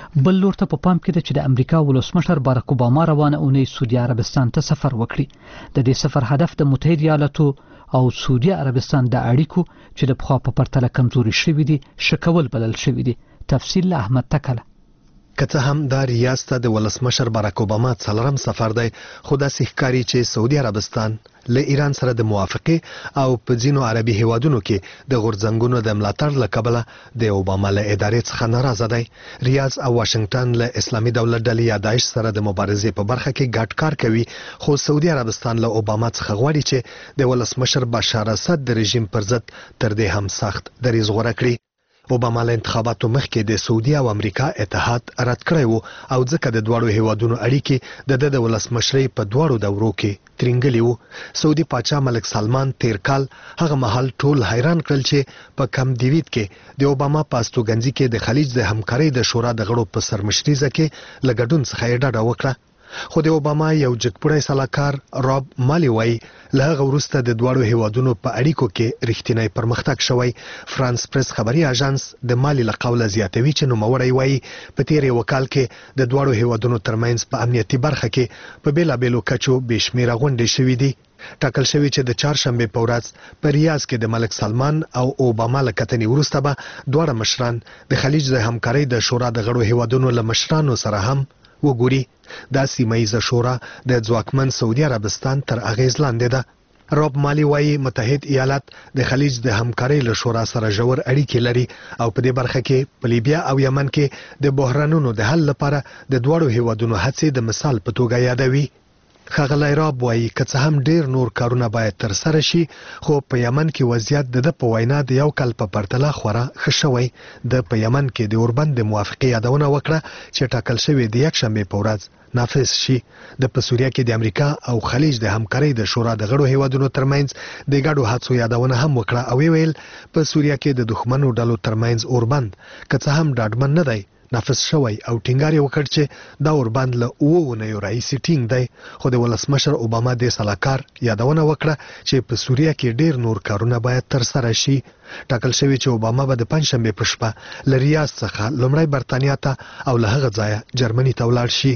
بل لور ته په پام کې ده چې د امریکا ولسمشر باراک اوباما روانه اونۍ سعودي عربستان ته سفر وکړي. د دې سفر هدف د متحده ایالاتو او سعودي عربستان د اړیکو چې د پخوا په پرتله کمزوري شوي دي شکول بلل شوي دي. تفصیل له احمد تکله. که څه هم دا ریاست د ولسمشر باراک اوباما څلورم سفر دی، خو داسې ښکاري چې سعودي عربستان له ایران سره د موافقې او په ځینو عربي هیوادونو کې د غورځنګونو د ملاتړ له کبله د اوباما له ادارې څخه ناراضه دی. ریاض او واشنگټن له اسلامي دولت ډلې یا داعش سره د مبارزې په برخه کې ګډ کار کوي، خو سعودي عربستان له اوباما څخه غواړي چې د ولسمشر بشار اسد د رژیم پر ضد تر دې هم سخت دریځ غوره کړي. اوباما له انتخاباتو مخکې د سعودي او امریکا اتحاد رد کړی و او ځکه د دواړو هیوادونو اړیکې د د د ولسمشرۍ په دواړو دورو کې ترینګلي وو. سعودي پاچا ملک سلمان تیر کال هغه مهال ټول حیران کړل چې په کم دیوید کې د اوباما په استوګنځي کې د خلیج د همکارۍ د شورا د غړو په سرمشریزه کې له ګډون څخه یې ډډه وکړه. خو د اوباما یو جګپوړی سلاکار راب مالی وایي له هغه وروسته د دواړو هیوادونو په اړیکو کې رښتینی پرمختګ شوی. فرانس پریس خبري اژانس د مالی له قوله زیاتوي چې نوموړی وایي په تیر یو کال کې د دواړو هیوادونو ترمنځ په امنیتي برخه کې په بیلابیلو کچو بې شمیره غونډې شوي دي. ټاکل شوی چې د چهارشنبې په ورځ په ریاض کې د ملک سلمان او اوباما له کتنې وروسته به دواړه مشران د خلیج د همکارۍ د شورا د غړو هیوادونو له مشرانو سره هم وګوري. دا سیمه ییزه شورا د ځواکمن سعودي عربستان تر اغیز لاندې ده. راب مالی وایي متحد ایالات د خلیج د همکارۍ له شورا سره ژور اړیکې لري او په دې برخه کې په لیبیا او یمن کې د بحرانونو د حل لپاره د دواړو هیوادونو هڅې د مثال په توګه یادوي. ښاغلی راب وایي که څه هم ډیر نور کارونه باید ترسره شي، خو په یمن کې وضعیت د ده په وینا د یو کال په پرتله خورا ښه شوی. د په یمن کې د اوربند د موافقې یادونه وکړه چې ټاکل شوې د یکشنبې په ورځ نافذ شي. د په سوریه کې د امریکا او خلیج د همکارۍ د شورا د غړو هیوادونو ترمنځ د ګډو هڅو یادونه هم وکړه او ویل په سوریه کې د دښمنو ډلو ترمنځ اوربند که څه هم ډاډمن نه دی نافذ شوی او ټینګار یې وکړ چې دا اوربند له اوه اونیو راهیسې ټینګ دی. خو د ولسمشر اوباما د سلاکار یادونه وکړه چې په سوریه کې ډیر نور کارونه باید ترسره شي. ټاکل شوی چې اوباما به د پنجشنبې په شپه له ریاض څخه لومړی برتانیا ته او له هغه ځایه جرمني ته ولاړ شي.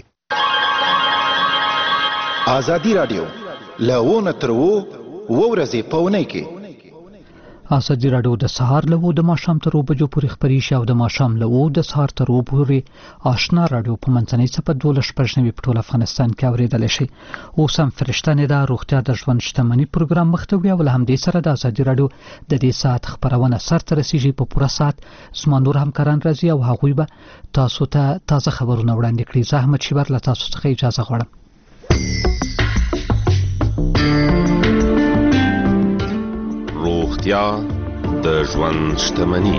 ازادي رادیو له ونه تر وو ورځې په اونۍ کې ازادي رادیو د سهار له وو د ماښام تر اوو بجو پورې خپرې شي او د ماښام له وو د سهار تر اوو پورې آشنا رادیو په منځنۍ څپه دولس شپږ نوي په ټول افغانستان کې اورېدلی شي. اوس هم فرشتنې ده روغتیا د ژوند شتمني پروګرام مخته وړي او له همدې سره د ازادي رادیو د دې ساعت خپرونه سرته رسیږي. په پوره ساعت زما نور همکاران راځي او هغوی به تاسو ته تازه خبرونه وړاندې کړي. زه احمد شیبر له تاسو څخه اجازه غواړم. روغتیا د ژوند شتمنی.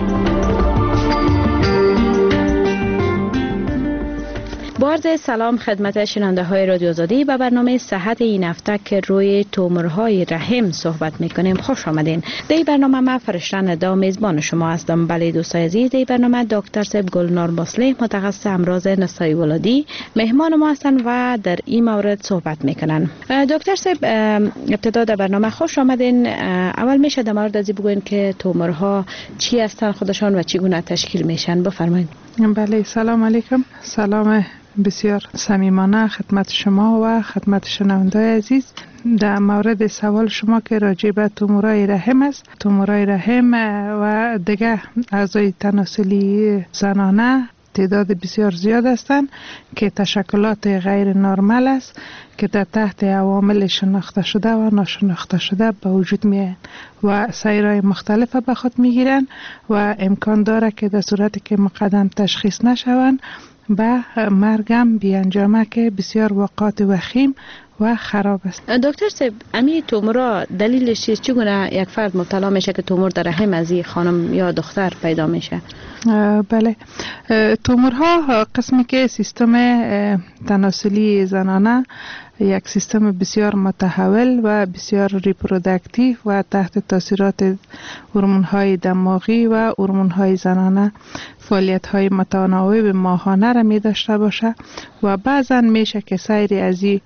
با عرض سلام خدمت شنونده های رادیو آزادی به برنامه صحت این هفته که روی تومورهای رحم صحبت میکنیم خوش آمدین. در این برنامه من فرشتن دا میزبان شما هستم. بله دوستای عزیز، در این برنامه دکتر صاحب گلنار مصلح متخصص امراض نسایی ولادی مهمان ما هستند و در این مورد صحبت میکنن. دکتر صاحب ابتدا در برنامه خوش آمدین. اول میشه در مورد ازی بگوین که تومورها چی هستند خودشان و چگونه تشکیل میشن؟ بفرمایید. بله، سلام علیکم. سلام بسیار صمیمانه خدمت شما و خدمت شنونده‌های عزیز. در مورد سوال شما که راجع به تومورای رحم است، تومورای رحم و دیگه اعضای تناسلی زنانه تعداد بسیار زیاد هستند که تشکلات غیر نرمال است که در تحت عوامل شناخته شده و ناشناخته شده به وجود میآیند و سیرهای مختلف به خود میگیرند و امکان داره که در صورتی که مقدم تشخیص نشوند به مرگم بیانجامه که بسیار وقات وخیم و خراب است. دکتر صاحب، امی تومورا دلیلش چیست؟ چگونه یک فرد مبتلا میشه که تومور در رحم از خانم یا دختر پیدا میشه؟ بله، تومورها قسمی که سیستم تناسلی زنانه یک سیستم بسیار متحول و بسیار ریپرودکتیو و تحت تاثیرات هورمون‌های دماغی و هورمون‌های زنانه فعالیت‌های متناوب ماهانه را می داشته باشه و بعضا میشه که سیری از این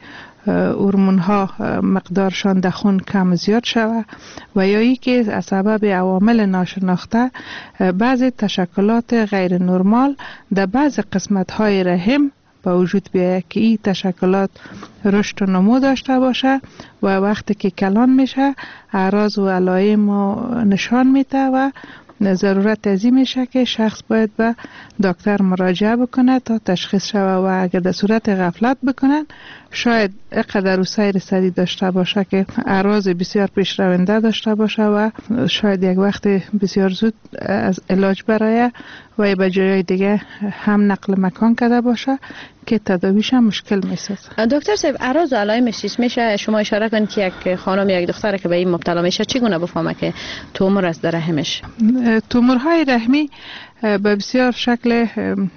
هورمون ها مقدارشان در خون کم زیاد شود و یا ای که از سبب عوامل ناشناخته بعضی تشکلات غیر نرمال در بعض قسمت های رحم با وجود بیاید که این تشکلات رشد و نمو داشته باشه و وقتی که کلان میشه اعراض و علائم نشان میده و ضرورت از این میشه که شخص باید به دکتر مراجعه بکنه تا تشخیص شوه و اگر در صورت غفلت بکنن شاید اقدر سیر سری داشته باشه که اعراض بسیار پیش رونده داشته باشه و شاید یک وقت بسیار زود از علاج برای و به جای دیگه هم نقل مکان کرده باشه که تداویش هم مشکل میسازه. دکتر صاحب اعراض و علائمش چیست میشه شما اشاره کنید که یک خانم یک دختر که به این مبتلا میشه چگونه بفهمه که تومور است در رحمش؟ تومورهای رحمی به بسیار شکل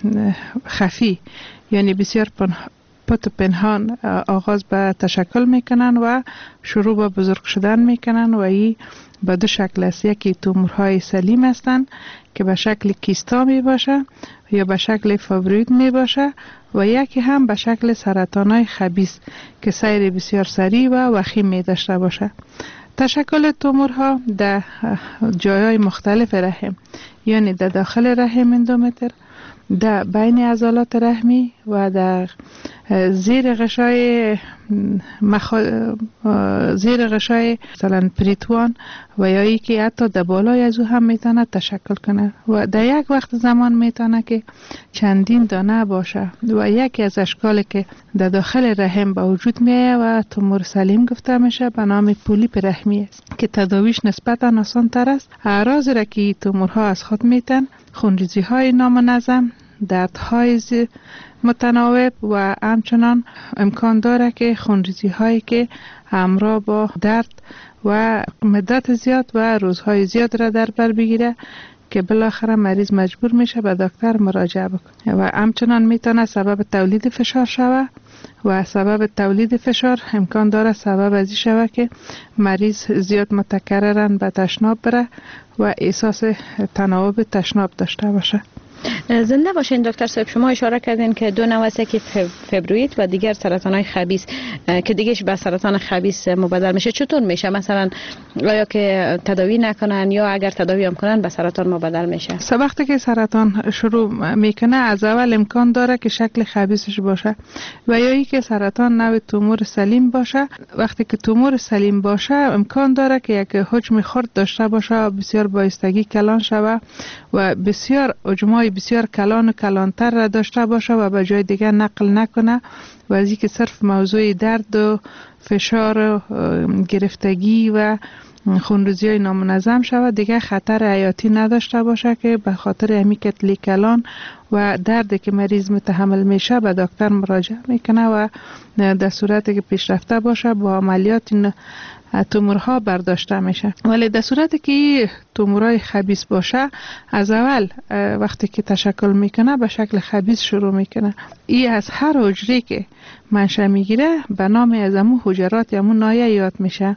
خفی یعنی بسیار پت و پنهان آغاز به تشکل میکنن و شروع به بزرگ شدن میکنن و این به دو شکل است. یکی تومورهای سلیم هستند که به شکل کیستا می باشه یا به شکل فابروید می باشه و یکی هم به شکل سرطانهای خبیث که سیر بسیار سریع و وخیم می داشته باشه. تشکل تومورها در جایهای مختلف رحم یعنی در داخل رحم اندومتر، در بین عضلات رحمی و در زیر غشای مخ... زیر غشای مثلا پریتوان و یا ای که حتی در بالای از او هم میتونه تشکل کنه و در یک وقت زمان میتونه که چندین دانه باشه و یکی از اشکالی که در داخل رحم به وجود میایه و تومور سلیم گفته میشه به نام پولیپ رحمی است که تداویش نسبتا آسان تر است. اعراض را که تومورها از خود میتن خونریزی های نامنظم، دردهای متناوب و همچنان امکان داره که خونریزی هایی که همراه با درد و مدت زیاد و روزهای زیاد را در بر بگیره که بالاخره مریض مجبور میشه به دکتر مراجعه بکنه و همچنان میتونه سبب تولید فشار شوه و سبب تولید فشار امکان داره سبب ازی شوه که مریض زیاد متکررن به تشناب بره و احساس تناوب تشناب داشته باشه. زنده باشین دکتر صاحب. شما اشاره کردین که دو نوع است که فبروید و دیگر سرطان‌های خبیث که دیگهش به سرطان خبیث مبدل میشه. چطور میشه؟ مثلا آیا که تداوی نکنن یا اگر تداوی هم کنن به سرطان مبدل میشه؟ وقتی که سرطان شروع میکنه از اول امکان داره که شکل خبیثش باشه و یا ای که سرطان نوع تومور سلیم باشه. وقتی که تومور سلیم باشه امکان داره که یک حجم خرد داشته باشه، بسیار بایستگی کلان شوه و بسیار حجمای بسیار کلان و کلانتر را داشته باشه و به جای دیگر نقل نکنه و از اینکه صرف موضوع درد و فشار و گرفتگی و خونریزی های نامنظم شود دیگه خطر حیاتی نداشته باشه که به خاطر همی کتلی کلان و درد که مریض متحمل میشه به دکتر مراجعه میکنه و در صورتی که پیشرفته باشه با عملیات این تومورها برداشته میشه. ولی در صورتی که تومورهای خبیث باشه از اول وقتی که تشکل میکنه به شکل خبیث شروع میکنه. این از هر حجره که منشأ میگیره به نام از امو حجرات یا امو نایه یاد میشه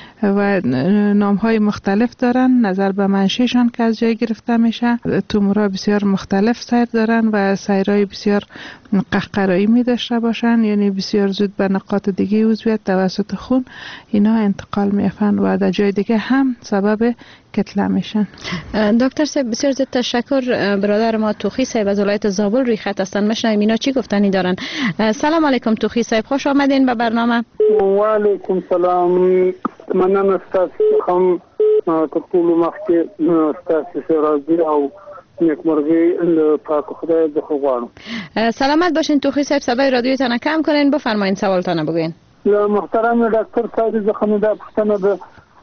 و نامهای مختلف دارن نظر به منشأشان که از جای گرفته میشه. تومورها بسیار مختلف سیر دارن و سیرهای بسیار قهقرایی می داشته باشن یعنی بسیار زود به نقاط دیگه عضویت توسط خون اینا انتقال میفن و در جای دیگه هم سبب کتله میشن. دکتر صاحب بسیار زیاد تشکر. برادر ما توخی صاحب از ولایت زابل روی خط هستن. مشنویم اینا چی گفتنی دارن. سلام علیکم توخی صاحب، خوش آمدین به برنامه. و علیکم سلام. مننه ستاسو څخه تر ټولو مخکې ستاسو ښه راځي او نیکمرغي له پاک خدای څخه غواړم. سلامت باشین توخی صاحب. صدای رادیوتان کم کنین، بفرمایید سوالتان بگوین. له محترم ډاکټر صاحب څخه مې دا پوښتنه ده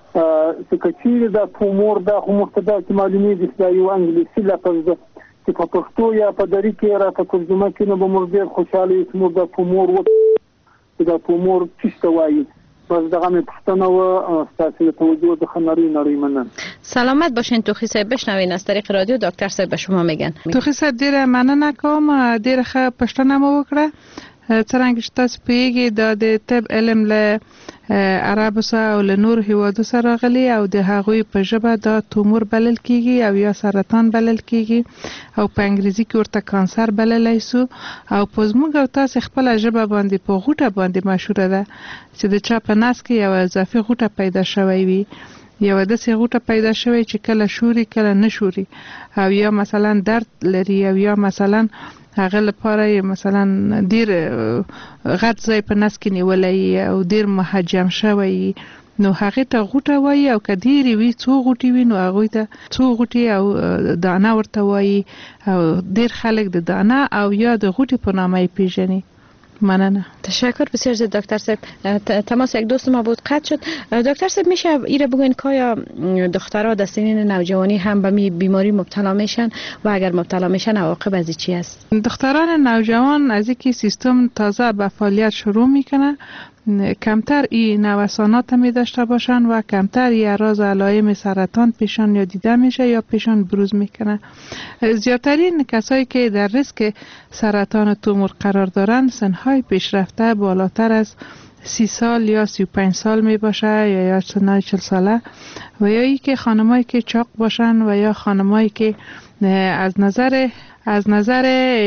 چې کچیر دا تومور دا خو مختدا چې معلومیږي چې دا یو انګلیسي لفظ ده چې په پښتو یا په دری کې راته ترجمه کړي نو به موږ ډېر خوشاله یو چې موږ دا تومور و دا تومور څه ته وایي. بس دغه مې پوښتنه و ستاسو له توجه څخه نړۍ نړۍ مننه. سلامت باشین توخی صاحب. بشنوین از طریق رادیو دکتر صاحب به شما میگن. توخی صاحب ډیره مننه کوم، ډیره ښه پوښتنه مو وکړه. څرنګه چې تاسو پیږي د طب علم له عرب سره او له نور هیوادو سره راغلي او د هغوی په ژبه دا تومور بلل کیږي او یا سرطان بلل کیږي او په انګریزي کې ورته کانسر بللای سو او په زموږ او تاسو خپل ژبه باندې په غوټه باندې مشهوره ده چې د چا په ناس کې یو اضافي غوټه پیدا شوی وي یو د سې غوټه پیدا شوی چې کله شوري کله نشوري او یا مثلا درد لري او یا مثلا هغه لپاره مثلا ډیر غټ ځای په نس کې نیولای او ډیر محجم شوی نو هغه ته غوټه وایي او کډيري وي څو غوټي وي نو هغه ته څو غوټي او دانه ورته وایي او ډیر خلک د دانه او یا د غوټي په نامه پیژني. ممنونم. تشکر بسیار زیاد دکتر صاحب. تماس یک دوست ما بود قطع شد. دکتر صاحب میشه ایره بگوین که آیا دخترها در سنین نوجوانی هم به می بیماری مبتلا میشن و اگر مبتلا میشن عواقب از چی است؟ دختران نوجوان از اینکه سیستم تازه به فعالیت شروع میکنه کمتر این نوسانات می داشته باشن و کمتر ای اعراض علائم سرطان پیشان یا دیده میشه یا پیشان بروز میکنه. زیادترین کسایی که در ریسک سرطان تومور قرار دارن سنهای پیشرفته بالاتر از سی سال یا سی و پنج سال می باشه یا یا سنهای چل ساله و یا ای که خانمایی که چاق باشن و یا خانمایی که از نظر از نظر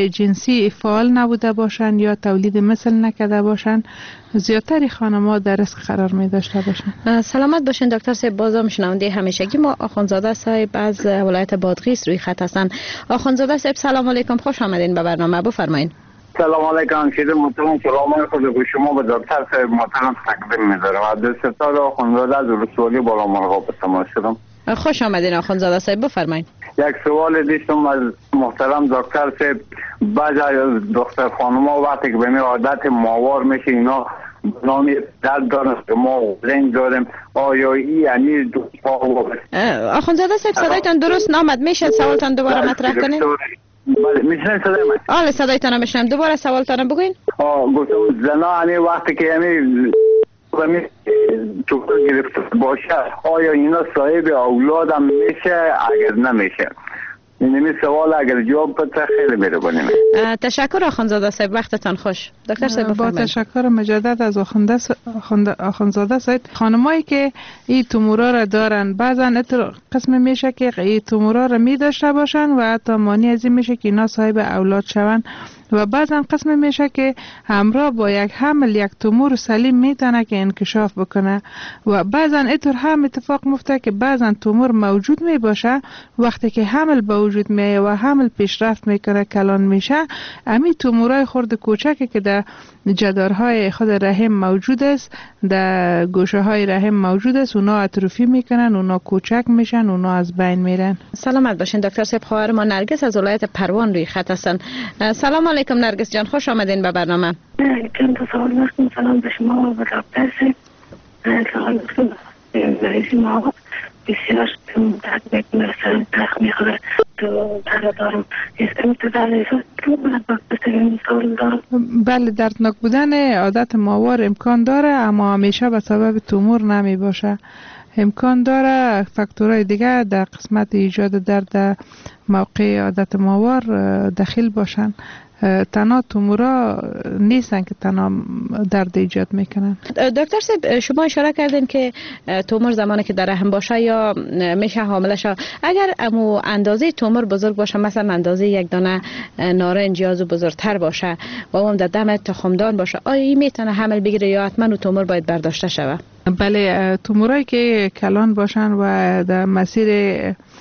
جنسی فعال نبوده باشند یا تولید مثل نکرده باشند زیادتر خانم‌ها در ریسک قرار می داشته باشند. سلامت باشین دکتر صاحب. بازم شنونده همیشگی ما آخوندزاده صاحب از ولایت بادغیس روی خط هستند. آخوندزاده صاحب سلام علیکم، خوش آمدین به برنامه، بفرمایید. سلام علیکم شید محترم، سلام خود به شما به دکتر صاحب محترم تقدیم می‌دارم. عبدالستار آخوندزاده از ولسوالی بالامرغاب به تماس شدم. خوش آمدین آخوندزاده صاحب، بفرمایید. یک سوال داشتم از محترم دکتر صاحب. بعضی از دختر خانم‌ها وقتی که به می عادت ماوار میشه اینا نامی درد دارن ما رنگ داریم آیا ای یعنی دو پا آخوندزاده صاحب صدایتان درست نامد، میشه سوالتان دوباره مطرح کنید؟ بله میشنید صدای من؟ آله صدایتان میشنم، دوباره سوالتان بگوین. آه گفتم زنا یعنی وقتی که یعنی می چوکر گرفته باشه آیا اینا صاحب اولاد هم میشه اگر نمیشه؟ اینمی سوال اگر جواب بده خیلی مهربانی. تشکر آخوندزاده صاحب، وقتتان خوش. دکتر صاحب با تشکر مجدد از آخوندزاده صاحب. خانمایی که این تومورا را دارن بعضا اتر قسم میشه که این تومورا را می داشته باشن و حتی مانی از این میشه که اینا صاحب اولاد شون و بعضا قسم میشه که همراه با یک حمل یک تومور سلیم میتونه که انکشاف بکنه و بعضا اینطور هم اتفاق میفته که بعضا تومور موجود می باشه وقتی که حمل به وجود میاد و حمل پیشرفت میکنه کلان میشه امی تومورای خرد کوچکی که در جدارهای خود رحم موجود است در گوشه های رحم موجود است اونا اتروفی میکنن، اونا کوچک میشن، اونا از بین میرن. سلامت باشین دکتر صاحب. خواهر ما نرگس از ولایت پروان روی خط هستن. سلام علیکم نرگس جان، خوش آمدین به برنامه. چند تا سوال داشتم. سلام به شما و به دکتر صاحب. سوال داشتم مریضی ما بسیار درد میکنه، سر تخ میخوره تو درد دارم. اسکمی تو درد ایسا تو من بستگیم سوال دارم. بله دردناک بودن عادت ماوار امکان داره اما همیشه به سبب تومور نمی باشه. امکان داره فاکتورهای دیگه در قسمت ایجاد درد موقع عادت ماوار دخیل باشن. تنها تومورا نیستن که تنها درد ایجاد میکنن. دکتر صاحب شما اشاره کردین که تومور زمانی که در رحم باشه یا میشه حامله شه اگر امو اندازه تومور بزرگ باشه مثلا اندازه یک دانه نارنج یا بزرگتر باشه و اون در دم تخمدان باشه آیا این میتونه حمل بگیره یا حتما تومور باید برداشته شوه؟ بله تومورایی که کلان باشن و در مسیر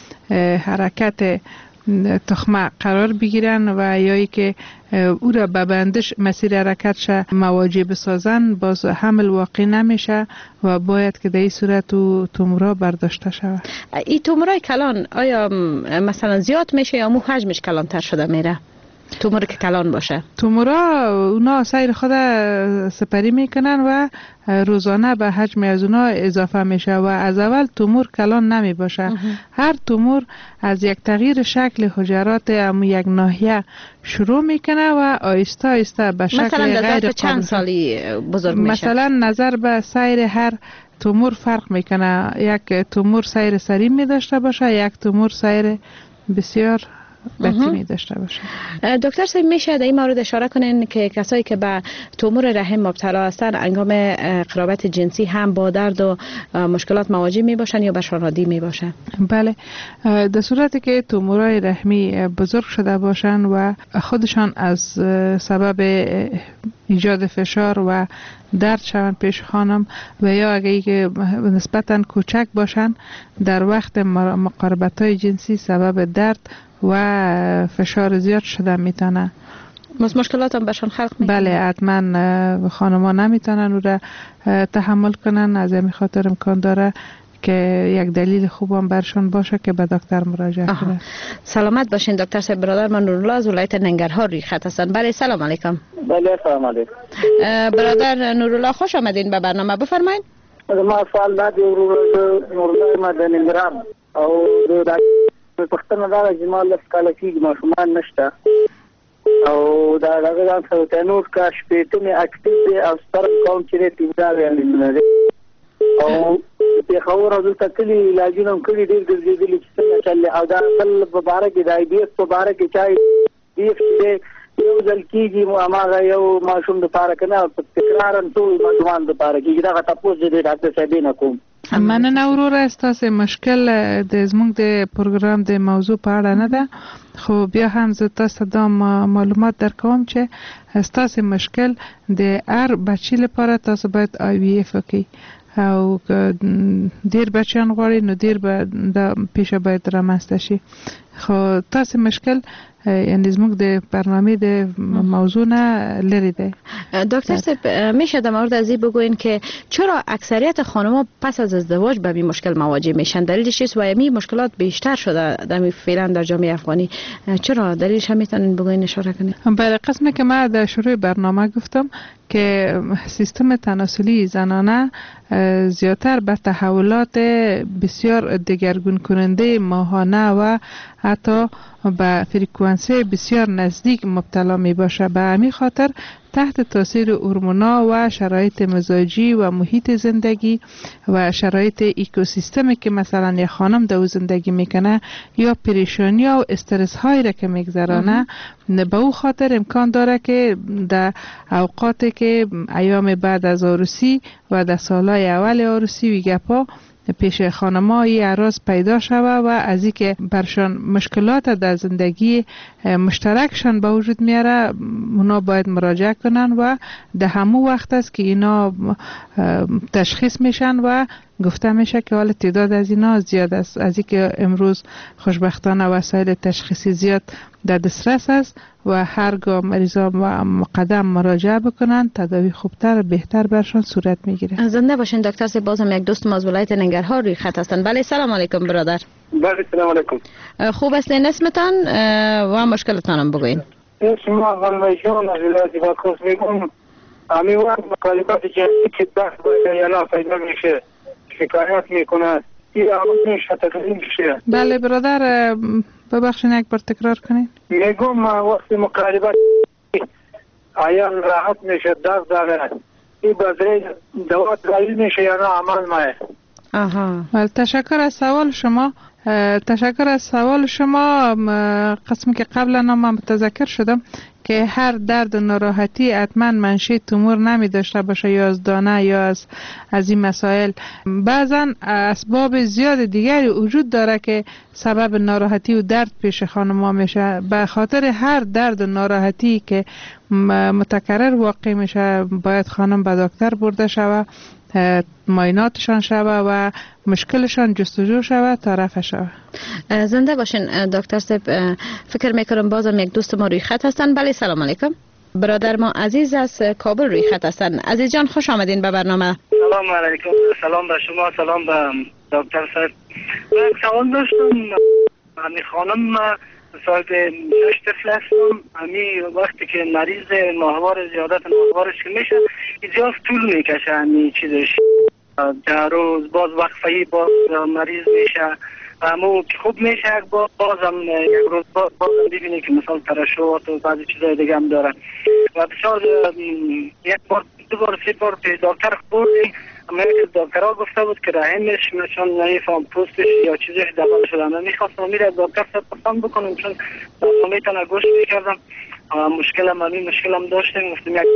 حرکت تخمه قرار بگیرن و یا ای که او را به بندش مسیر حرکتش مواجه بسازن باز حمل واقع نمیشه و باید که در این صورت تومورا برداشته شود. این تومورای کلان آیا مثلا زیاد میشه یا مو حجمش کلانتر شده میره؟ تومور که کلان باشه تومورا اونا سیر خود سپری میکنن و روزانه به حجم از اونا اضافه میشه و از اول تومور کلان نمی باشه. هر تومور از یک تغییر شکل حجرات هم یک ناحیه شروع میکنه و آیسته آیسته به شکل مثلا غیر مثلا چند سالی بزرگ میشه؟ مثلا نظر به سیر هر تومور فرق میکنه. یک تومور سیر سریم می داشته باشه، یک تومور سیر بسیار بتیمی داشته باشه. دکتر صاحب میشه در این مورد اشاره کنین که کسایی که به تومور رحم مبتلا هستند انگام قرابت جنسی هم با درد و مشکلات مواجه می باشن یا بشار عادی می باشن؟ بله، در صورتی که تومورای رحمی بزرگ شده باشن و خودشان از سبب ایجاد فشار و درد شوند پیش خانم و یا اگه که نسبتاً کوچک باشن در وقت مقاربت های جنسی سبب درد و فشار زیاد شده میتونه. مشکلات هم بهشان خلق میکنه؟ بله، حتما خانما نمیتونن او را تحمل کنن. از این خاطر امکان داره که یک دلیل خوب هم برشان باشه که به دکتر مراجعه کنه. سلامت باشین دکتر صاحب. برادر من نورالله از ولایت ننگرهار روی خط هستن. بله سلام علیکم. بله سلام علیکم. برادر نورالله خوش آمدین به برنامه، بفرمایید. ما سوال دا دی نورالله مدنی مرام او د پښتنه دا چې ما لس کاله کېږي ماشومان نشته او دا دغه ځان سره تنور کا شپېته مې اکټیو دی او سپرم کوم چې دی پنځه ویاندېزونه دی او پېښور او دلته کلي علاجونه هم کړي ډېر ګرځېدلي چې څنګه چلې او دا بل په باره کې د آی بي ایس په باره کې چا ډي ایف دی یو ځل کېږي هماغه یو ماشوم دپاره که نه تکرارا ټول ماشومان دپاره کېږي دغه تپوس دی د ډاکټر صاحبې نه کوم. مننه وروره، ستاسې مشکل د زموږ د پروګرام د موضوع په اړه نه ده، خو بیا هم زه تاسو دا معلومات درکوم چې ستاسې مشکل د هر بچی لپاره تاسو باید آی وی اف وکړئ او ډیر بچیان غواړي نو ډیر به د پیشه باید رامنځته شي. خو تاسې مشکل یعنی زموږ د برنامه د موضوع نه لري دی. دکتر صاحب میشه در مورد از این بگوین که چرا اکثریت خانم‌ها پس از ازدواج به این مشکل مواجه میشن؟ دلیلش چیست و این مشکلات بیشتر شده در فعلا در جامعه افغانی؟ چرا دلیلش هم میتونین بگوین اشاره کنید؟ بله، قسمی که ما در شروع برنامه گفتم که سیستم تناسلی زنانه زیادتر به تحولات بسیار دگرگون کننده ماهانه و حتی به فرکانسی بسیار نزدیک مبتلا می باشه. به همین خاطر تحت تاثیر هورمونا و شرایط مزاجی و محیط زندگی و شرایط اکوسیستمی که مثلا یک خانم در زندگی میکنه یا پریشانی و استرس هایی را که میگذرانه، به او خاطر امکان داره که در اوقاتی که ایام بعد از عروسی و در سالهای اول عروسی و گپا پیش خانم‌های اعراض پیدا شوه و از این که برشان مشکلات در زندگی مشترکشان به وجود میاره، اونا باید مراجعه کنن و در همون وقت است که اینا تشخیص میشن و گفته میشه که حال تعداد از اینا زیاد است. از این که امروز خوشبختانه وسایل تشخیصی زیاد در دسترس است و هرگاه مریضا مقدم مراجعه بکنن تداوی خوبتر بهتر برشان صورت میگیره. زنده باشین دکتر صاحب. بازم یک دوست از ولایت ننگرهار روی خط هستن. بله سلام علیکم برادر. بله سلام علیکم. خوب هستین؟ اسمتان و مشکلتان هم بگوین. اسم ما غلمیشون از ولایت بادخوست میگم. امی وقت مقالبات جنسی که بحث باید یا پیدا میشه شکایت میکنه این عمل میشه تقدیم میشه. بله برادر ببخشین یک بار تکرار کنین. میگم وقتی مقالبات آیا راحت میشه درد داره این بذری دوا تقلیل میشه یا نه عمل مایه. آها. بله تشکر از سوال شما. تشکر از سوال شما. قسمی که قبلا من متذکر شدم که هر درد و ناراحتی حتما منشأ تومور نمی داشته باشه یا از دانه یا از از این مسائل. بعضا اسباب زیاد دیگری وجود داره که سبب ناراحتی و درد پیش خانم‌ها میشه. به خاطر هر درد و ناراحتی که متکرر واقع میشه باید خانم به دکتر برده شود، معایناتشان شود و مشکلشان جستجو شود تا رفع شود. زنده باشین دکتر صاحب. فکر میکنم بازم یک دوست ما روی خط هستن. بله سلام علیکم. برادر ما عزیز از کابل روی خط هستن. عزیز جان خوش آمدین به برنامه. سلام علیکم. سلام به شما، سلام به دکتر صاحب. من سوال داشتم. همین خانم صاحب هشت طفل هستم. همین وقتی که مریض ماهوار زیادت ماهوارش که میشه زیاد طول میکشه همین چیزش در روز باز وقفه‌ای باز مریض میشه اما خوب میشه باز بازم یک روز باز بازم ببینی که مثلا ترشحات و بعضی چیزای دیگه هم داره و بسیار یک بار دو بار سه بار به دکتر بردیم من دکترها گفته بود که رحمش چون نمیفهم پوستش یا چیزش دبل شده. من میخواستم میره دکتر صاحب پسند بکنم چون میتونه گوش میکردم مشکلم همین مشکلم داشتیم. گفتم یک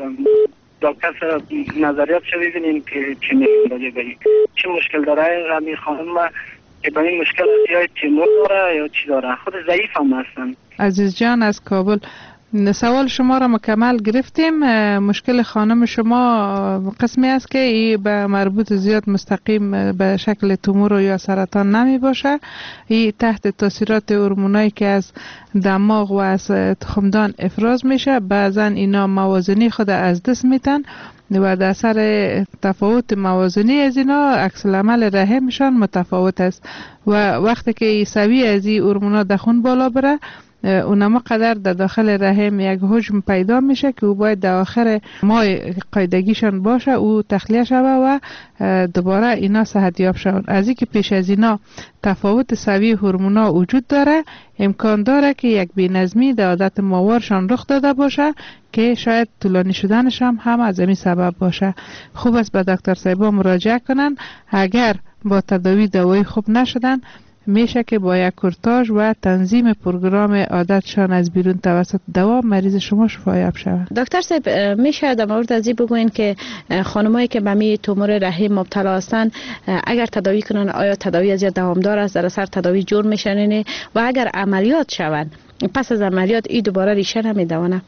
دکتر صاحب نظریات شو ببینیم که چی میگه به چی مشکل داره همین خانم که به این مشکل یا تیمور داره یا چی داره. خود ضعیف هم هستن. عزیز جان از کابل، سوال شما را مکمل گرفتیم. مشکل خانم شما قسمی است که ای به مربوط زیاد مستقیم به شکل تومور یا سرطان نمی باشه. ای تحت تاثیرات هورمونایی که از دماغ و از تخمدان افراز میشه، بعضا اینا موازنی خود از دست میتن و در اثر تفاوت موازنی از اینا عکس العمل رحمشان متفاوت است و وقتی که سوی از این هورمونا در خون بالا بره اونما قدر در داخل رحم یک حجم پیدا میشه که او باید در آخر ماه قاعدگیشان باشه، او تخلیه شوه و دوباره اینا صحت یاب شون. از اینکه پیش از اینا تفاوت سوی هورمونا وجود داره، امکان داره که یک بی‌نظمی در عادت ماهوارشان رخ داده باشه که شاید طولانی شدنش هم, هم از این سبب باشه. خوب است به دکتر صاحبا مراجعه کنن. اگر با تداوی دوایی خوب نشدن، میشه که با یک کورتاژ و تنظیم پروگرام عادتشان از بیرون توسط دوا مریض شما شفایاب شود. دکتر صاحب میشه در مورد از این بگوین که خانمایی که به می تومور رحم مبتلا هستند اگر تداوی کنن آیا تداوی از دوامدار است، در اثر تداوی جور میشن و اگر عملیات شوند پس از عملیات این دوباره ریشه نمیدونه؟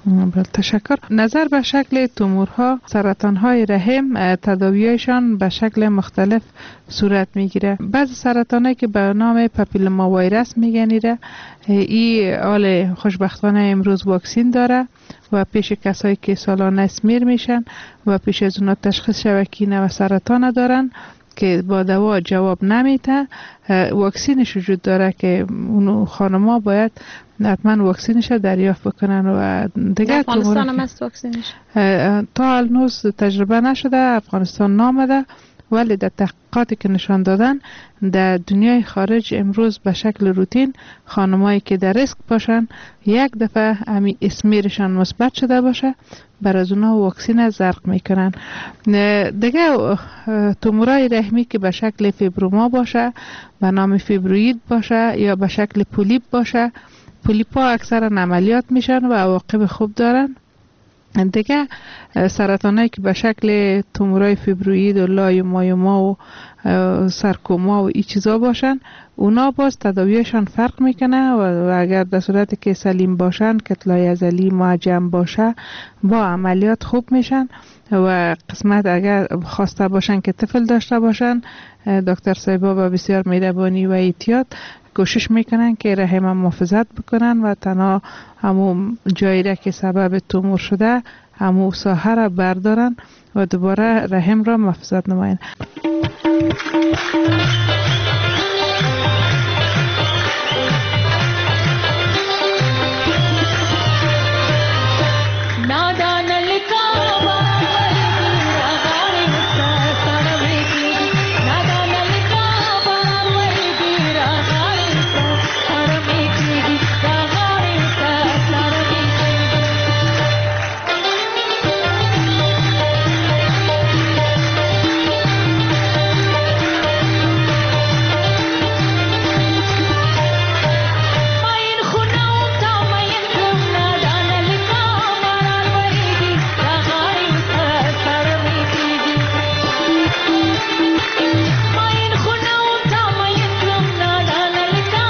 تشکر. نظر به شکل تومورها، سرطانهای رحم تداویشان به شکل مختلف صورت میگیره. بعض سرطانایی که به نام پاپیلوما ویروس میگن ای حال خوشبختانه امروز واکسین داره و پیش کسایی که سالانه اسمیر میشن و پیش از اونا تشخیص شوه که اینا سرطان دارن که با دوا جواب نمیده، واکسینش وجود داره که اون خانما باید حتما واکسینش دریافت بکنن. و دیگه افغانستان هم است واکسینش؟ تا هنوز تجربه نشده، افغانستان نامده، ولی در تحقیقاتی که نشان دادن در دنیای خارج امروز به شکل روتین خانمایی که در ریسک باشن یک دفعه امی اسمیرشان مثبت شده باشه بر از اونا واکسین زرق میکنن. دیگه تومورای رحمی که به شکل فیبروما باشه، به نام فیبروید باشه یا به شکل پولیپ باشه، پولیپا اکثرا عملیات میشن و عواقب خوب دارن. دیگه سرطانایی که به شکل تومورای فیبروید و لایومایوما و سارکوما و این چیزا باشن، اونا باز تداویشان فرق میکنه و اگر در صورتی که سلیم باشن، کتلای عضلی معجم باشه، با عملیات خوب میشن. و قسمت اگر خواسته باشن که طفل داشته باشن، دکتر صاحبا با بسیار مهربانی و احتیاط کوشش میکنن که رحم محافظت بکنن و تنها همون جایی را که سبب تومور شده همون ساحه را بردارن و دوباره رحم را محافظت نماین.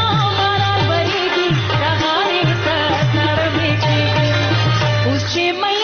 She might